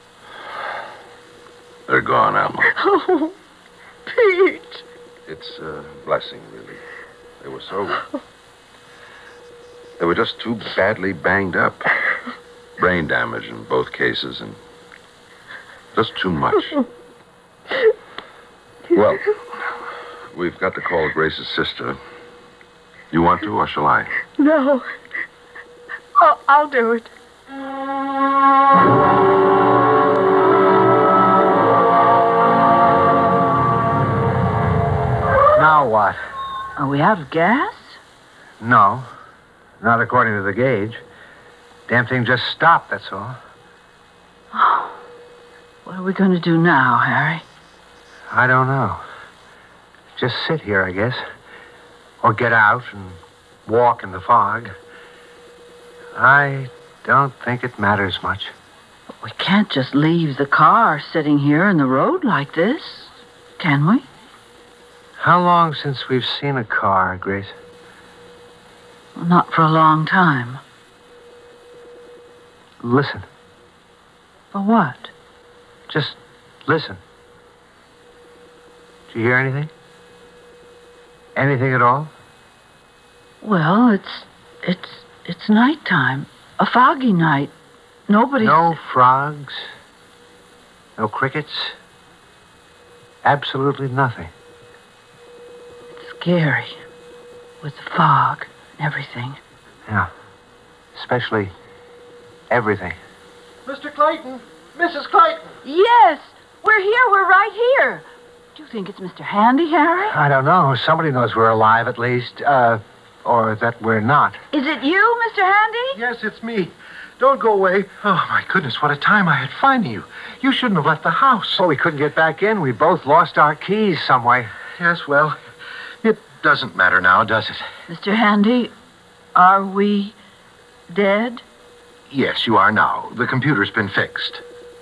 S14: They're gone, Alma.
S16: Oh, Pete.
S14: It's a blessing, really. They were They were just too badly banged up. Brain damage in both cases, and just too much. Well, we've got to call Grace's sister. You want to, or shall I?
S16: No. I'll do it.
S10: Now what?
S13: Are we out of gas?
S10: No. Not according to the gauge. Damn thing just stopped, that's all.
S13: Oh, what are we going to do now, Harry?
S10: I don't know. Just sit here, I guess. Or get out and walk in the fog. I don't think it matters much.
S13: But we can't just leave the car sitting here in the road like this, can we?
S10: How long since we've seen a car, Grace?
S13: Well, not for a long time.
S10: Listen.
S13: For what?
S10: Just listen. Do you hear anything? Anything at all?
S13: Well, it's nighttime. A foggy night. Nobody...
S10: No frogs. No crickets. Absolutely nothing.
S13: It's scary. With the fog and everything.
S10: Yeah. Especially everything.
S15: Mr. Clayton! Mrs. Clayton!
S13: Yes! We're here. We're right here. Do you think it's Mr. Handy, Harry?
S10: I don't know. Somebody knows we're alive, at least. Or that we're not.
S13: Is it you, Mr. Handy?
S15: Yes, it's me. Don't go away. Oh, my goodness, what a time I had finding you. You shouldn't have left the house.
S10: Well, we couldn't get back in. We both lost our keys some way.
S15: Yes, well, it doesn't matter now, does it?
S13: Mr. Handy, are we dead?
S15: Yes, you are now. The computer's been fixed.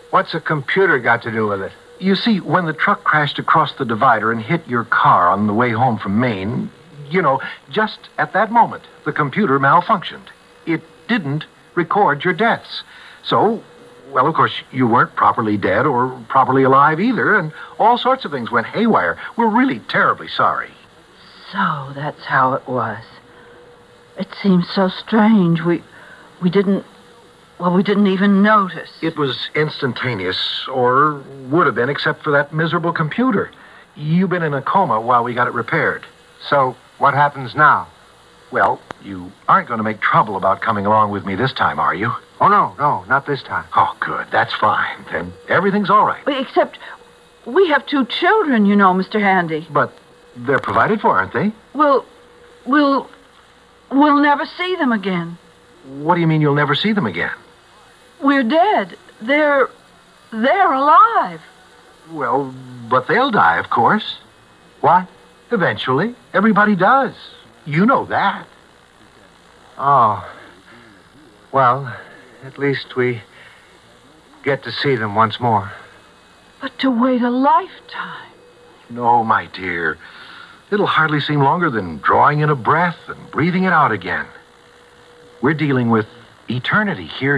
S10: What's a computer got to do with it?
S15: You see, when the truck crashed across the divider and hit your car on the way home from Maine, just at that moment, the computer malfunctioned. It didn't record your deaths. So, well, of course, you weren't properly dead or properly alive either, and all sorts of things went haywire. We're really terribly sorry.
S13: So that's how it was. It seems so strange. We didn't even notice.
S15: It was instantaneous, or would have been, except for that miserable computer. You've been in a coma while we got it repaired.
S10: So, what happens now?
S15: Well, you aren't going to make trouble about coming along with me this time, are you?
S10: Oh, no, not this time.
S15: Oh, good. That's fine. Then everything's all right.
S13: Except we have 2 children, Mr. Handy.
S15: But they're provided for, aren't they?
S13: We'll never see them again.
S15: What do you mean you'll never see them again?
S13: We're dead. They're alive.
S15: Well, but they'll die, of course. Why? Eventually. Everybody does. You know that.
S10: Oh. Well, at least we get to see them once more.
S13: But to wait a lifetime.
S15: No, my dear. It'll hardly seem longer than drawing in a breath and breathing it out again. We're dealing with eternity here,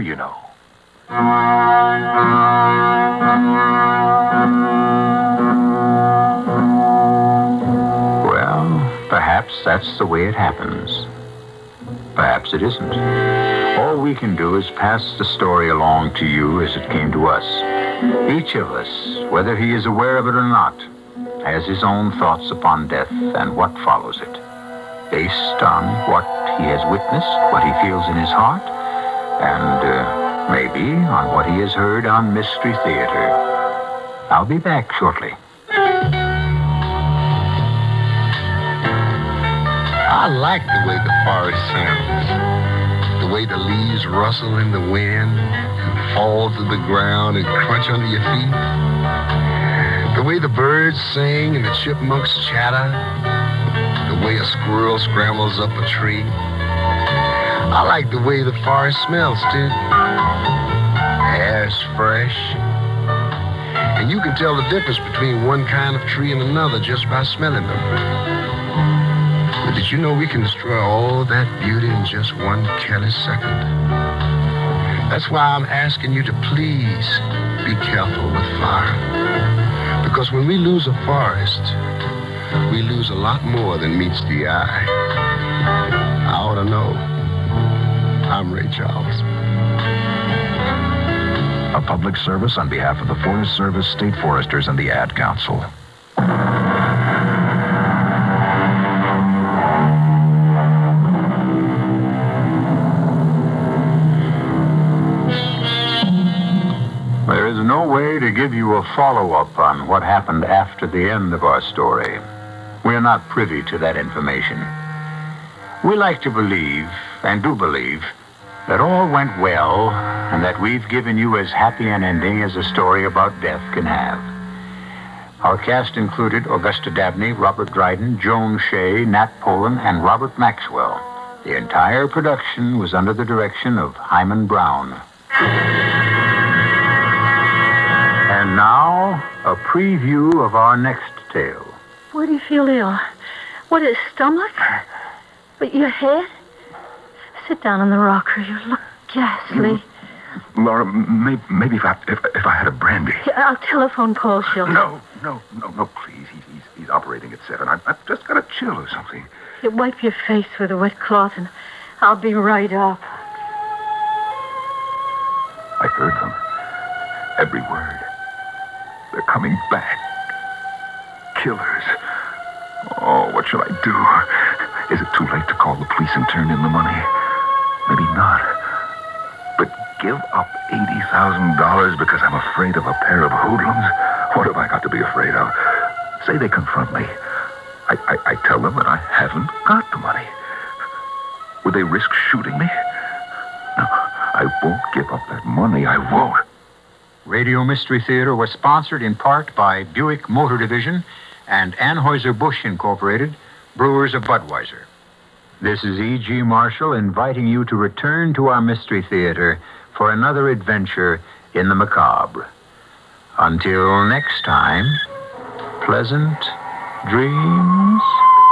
S9: Well, perhaps that's the way it happens. Perhaps it isn't. All we can do is pass the story along to you as it came to us. Each of us, whether he is aware of it or not, has his own thoughts upon death and what follows it, based on what he has witnessed, what he feels in his heart, and maybe on what he has heard on Mystery Theater. I'll be back shortly.
S7: I like the way the forest sounds. The way the leaves rustle in the wind and fall to the ground and crunch under your feet. The way the birds sing and the chipmunks chatter. The way a squirrel scrambles up a tree. I like the way the forest smells, too. Air's fresh. And you can tell the difference between one kind of tree and another just by smelling them. But did you know we can destroy all that beauty in just one careless second? That's why I'm asking you to please be careful with fire. Because when we lose a forest, we lose a lot more than meets the eye. I ought to know. I'm Ray Charles.
S1: A public service on behalf of the Forest Service, State Foresters, and the Ad Council. There is no way to give you a follow-up on what happened after the end of our story. We are not privy to that information. We like to believe, and do believe, that all went well, and that we've given you as happy an ending as a story about death can have. Our cast included Augusta Dabney, Robert Dryden, Joan Shea, Nat Polen, and Robert Maxwell. The entire production was under the direction of Hyman Brown. And now, a preview of our next tale.
S22: Where do you feel ill? What, his stomach? But your head? Sit down on the rocker. You look ghastly.
S11: Laura, maybe if I had a brandy.
S22: I'll telephone Paul Schultz.
S11: No, please. He's operating at 7. I've just got a chill or something.
S22: You wipe your face with a wet cloth, and I'll be right up.
S11: I heard them. Every word. They're coming back. Killers. Oh, what shall I do? Is it too late to call the police and turn in the money? Maybe not. But give up $80,000 because I'm afraid of a pair of hoodlums? What have I got to be afraid of? Say they confront me. I tell them that I haven't got the money. Would they risk shooting me? No, I won't give up that money. I won't.
S9: Radio Mystery Theater was sponsored in part by Buick Motor Division and Anheuser-Busch Incorporated, brewers of Budweiser. This is E.G. Marshall inviting you to return to our Mystery Theater for another adventure in the macabre. Until next time, pleasant dreams.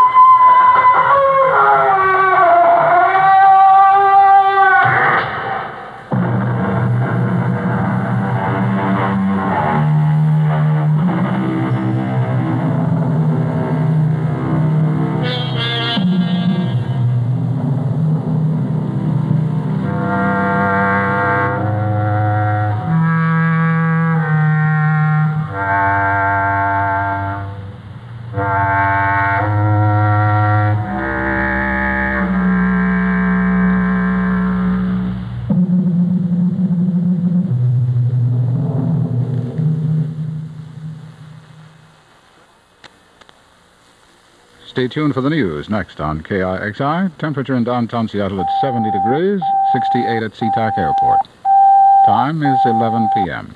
S8: Stay tuned for the news next on KIXI. Temperature in downtown Seattle at 70 degrees, 68 at SeaTac Airport. Time is 11 p.m.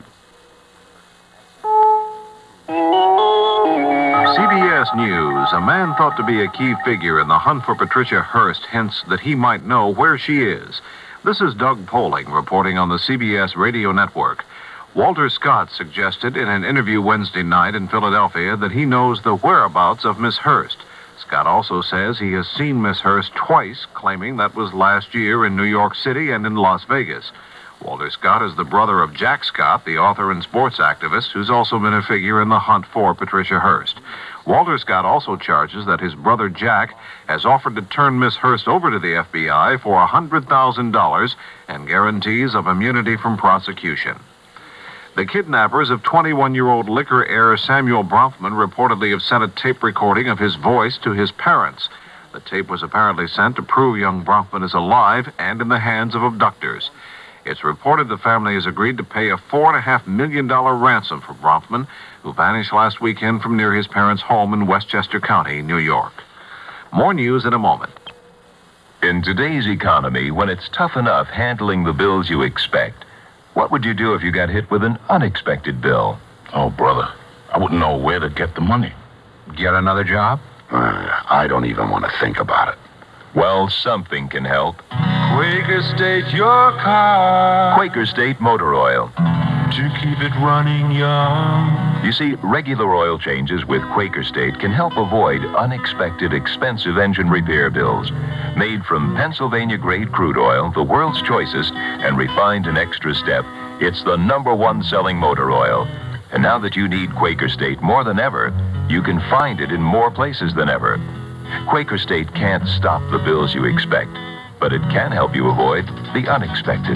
S11: CBS News. A man thought to be a key figure in the hunt for Patricia Hearst, hence that he might know where she is. This is Doug Poling reporting on the CBS radio network. Walter Scott suggested in an interview Wednesday night in Philadelphia that he knows the whereabouts of Miss Hearst. Scott also says he has seen Miss Hearst twice, claiming that was last year in New York City and in Las Vegas. Walter Scott is the brother of Jack Scott, the author and sports activist, who's also been a figure in the hunt for Patricia Hearst. Walter Scott also charges that his brother Jack has offered to turn Miss Hearst over to the FBI for $100,000 and guarantees of immunity from prosecution. The kidnappers of 21-year-old liquor heir Samuel Bronfman reportedly have sent a tape recording of his voice to his parents. The tape was apparently sent to prove young Bronfman is alive and in the hands of abductors. It's reported the family has agreed to pay a $4.5 million ransom for Bronfman, who vanished last weekend from near his parents' home in Westchester County, New York. More news in a moment.
S2: In today's economy, when it's tough enough handling the bills you expect, what would you do if you got hit with an unexpected bill?
S6: Oh, brother, I wouldn't know where to get the money.
S2: Get another job?
S6: I don't even want to think about it.
S2: Well, something can help.
S3: Quaker State your car.
S2: Quaker State Motor Oil.
S3: To keep it running young.
S2: You see, regular oil changes with Quaker State can help avoid unexpected expensive engine repair bills. Made from Pennsylvania-grade crude oil, the world's choicest, and refined an extra step, it's the #1 selling motor oil. And now that you need Quaker State more than ever, you can find it in more places than ever. Quaker State can't stop the bills you expect, but it can help you avoid the unexpected.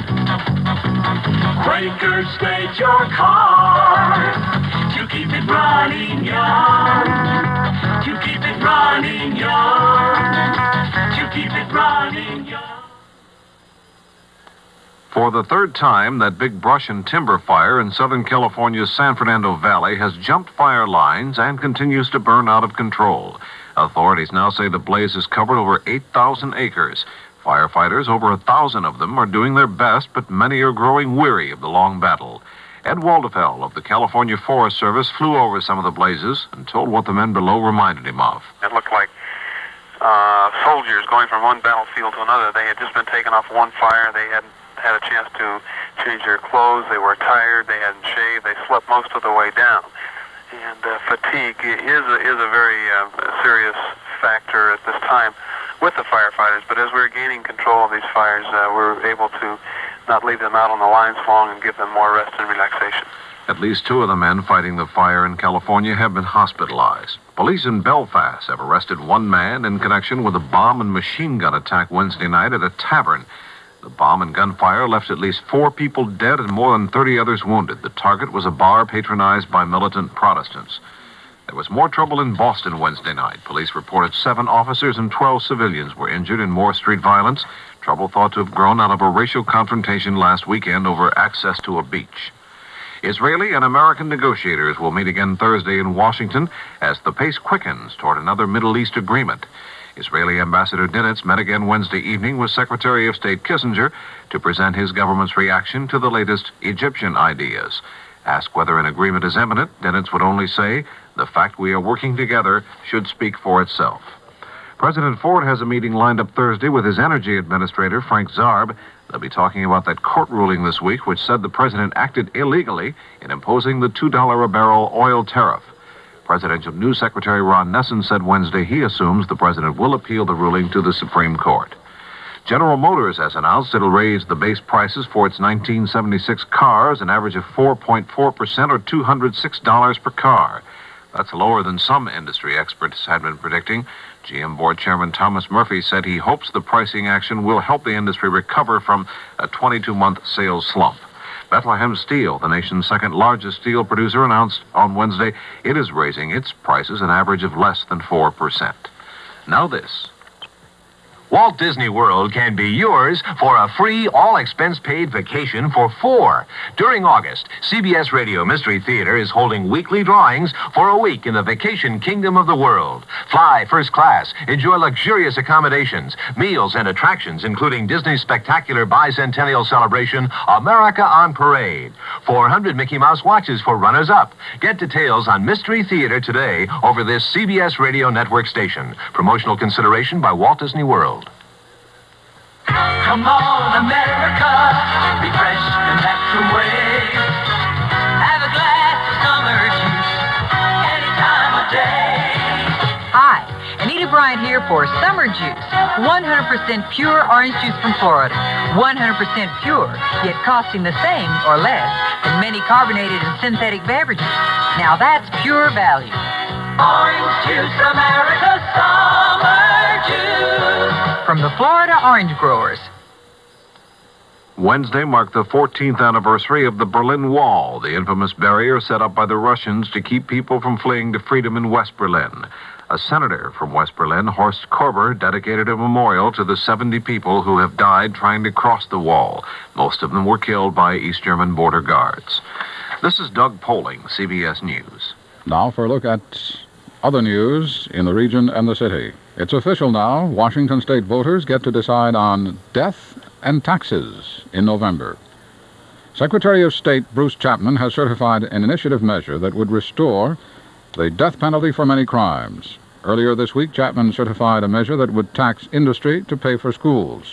S3: Quaker State your car. To keep it running young. To keep it running young. To keep it running young.
S11: For the third time, that big brush and timber fire in Southern California's San Fernando Valley has jumped fire lines and continues to burn out of control. Authorities now say the blaze has covered over 8,000 acres. Firefighters, over 1,000 of them, are doing their best, but many are growing weary of the long battle. Ed Waldefeld of the California Forest Service flew over some of the blazes and told what the men below reminded him of.
S23: It looked like soldiers going from one battlefield to another. They had just been taken off one fire. They hadn't had a chance to change their clothes. They were tired. They hadn't shaved. They slept most of the way down. And fatigue is a very serious factor at this time with the firefighters. But as we're gaining control of these fires, we're able to not leave them out on the lines long and give them more rest and relaxation.
S11: At least 2 of the men fighting the fire in California have been hospitalized. Police in Belfast have arrested 1 man in connection with a bomb and machine gun attack Wednesday night at a tavern. The bomb and gunfire left at least 4 people dead and more than 30 others wounded. The target was a bar patronized by militant Protestants. There was more trouble in Boston Wednesday night. Police reported 7 officers and 12 civilians were injured in more street violence. Trouble thought to have grown out of a racial confrontation last weekend over access to a beach. Israeli and American negotiators will meet again Thursday in Washington as the pace quickens toward another Middle East agreement. Israeli Ambassador Dinitz met again Wednesday evening with Secretary of State Kissinger to present his government's reaction to the latest Egyptian ideas. Asked whether an agreement is imminent, Dinitz would only say, "The fact we are working together should speak for itself." President Ford has a meeting lined up Thursday with his energy administrator, Frank Zarb.
S5: They'll be talking about that court ruling this week which said the president acted illegally in imposing the $2 a barrel oil tariff. Presidential News Secretary Ron Nessen said Wednesday he assumes the president will appeal the ruling to the Supreme Court. General Motors has announced it'll raise the base prices for its 1976 cars an average of 4.4% or $206 per car. That's lower than some industry experts had been predicting. GM Board Chairman Thomas Murphy said he hopes the pricing action will help the industry recover from a 22-month sales slump. Bethlehem Steel, the nation's second largest steel producer, announced on Wednesday it is raising its prices an average of less than 4%. Now this.
S12: Walt Disney World can be yours for a free, all-expense-paid vacation for 4. During August, CBS Radio Mystery Theater is holding weekly drawings for a week in the vacation kingdom of the world. Fly first class, enjoy luxurious accommodations, meals and attractions, including Disney's spectacular bicentennial celebration, America on Parade. 400 Mickey Mouse watches for runners-up. Get details on Mystery Theater today over this CBS Radio Network station. Promotional consideration by Walt Disney World.
S3: Come on, America, refresh the natural way. Have a glass of summer juice any time of day.
S17: Hi, Anita Bryant here for Summer Juice. 100% pure orange juice from Florida. 100% pure, yet costing the same or less than many carbonated and synthetic beverages. Now that's pure value.
S3: Orange Juice, America, Summer Juice.
S17: From the Florida Orange Growers.
S5: Wednesday marked the 14th anniversary of the Berlin Wall, the infamous barrier set up by the Russians to keep people from fleeing to freedom in West Berlin. A senator from West Berlin, Horst Korber, dedicated a memorial to the 70 people who have died trying to cross the wall. Most of them were killed by East German border guards. This is Doug Poling, CBS News.
S8: Now for a look at other news in the region and the city. It's official now. Washington state voters get to decide on death and taxes in November. Secretary of State Bruce Chapman has certified an initiative measure that would restore the death penalty for many crimes. Earlier this week, Chapman certified a measure that would tax industry to pay for schools.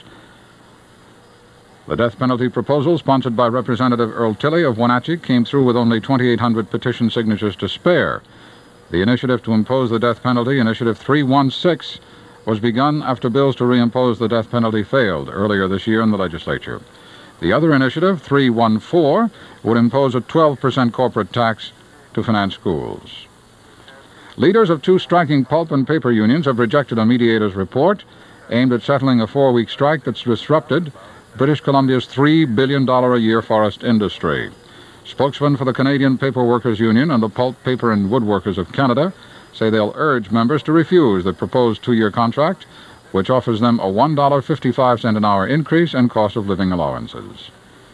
S8: The death penalty proposal, sponsored by Representative Earl Tilley of Wenatchee, came through with only 2,800 petition signatures to spare. The initiative to impose the death penalty, Initiative 316, was begun after bills to reimpose the death penalty failed earlier this year in the legislature. The other initiative, 314, would impose a 12% corporate tax to finance schools. Leaders of 2 striking pulp and paper unions have rejected a mediator's report aimed at settling a 4-week strike that's disrupted British Columbia's $3 billion a year forest industry. Spokesmen for the Canadian Paper Workers Union and the Pulp, Paper and Woodworkers of Canada say they'll urge members to refuse the proposed 2-year contract, which offers them a $1.55 an hour increase and cost of living allowances.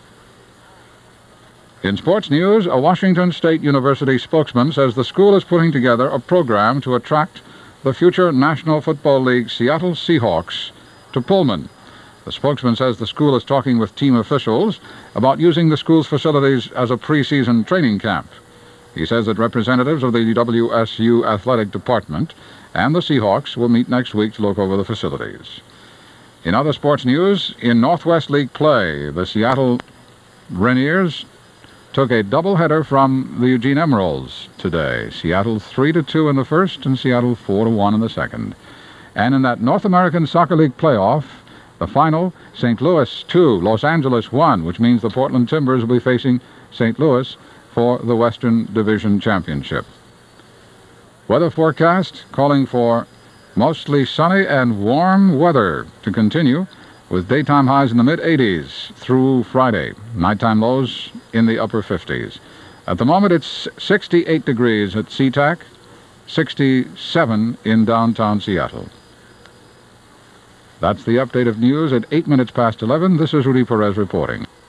S8: In sports news, a Washington State University spokesman says the school is putting together a program to attract the future National Football League Seattle Seahawks to Pullman. The spokesman says the school is talking with team officials about using the school's facilities as a preseason training camp. He says that representatives of the WSU Athletic Department and the Seahawks will meet next week to look over the facilities. In other sports news, in Northwest League play, the Seattle Rainiers took a doubleheader from the Eugene Emeralds today. Seattle 3-2 in the first and Seattle 4-1 in the second. And in that North American Soccer League playoff, the final, St. Louis 2, Los Angeles 1, which means the Portland Timbers will be facing St. Louis for the Western Division Championship. Weather forecast calling for mostly sunny and warm weather to continue, with daytime highs in the mid-80s through Friday. Nighttime lows in the upper 50s. At the moment, it's 68 degrees at SeaTac, 67 in downtown Seattle. That's the update of news at 8 minutes past 11. This is Rudy Perez reporting.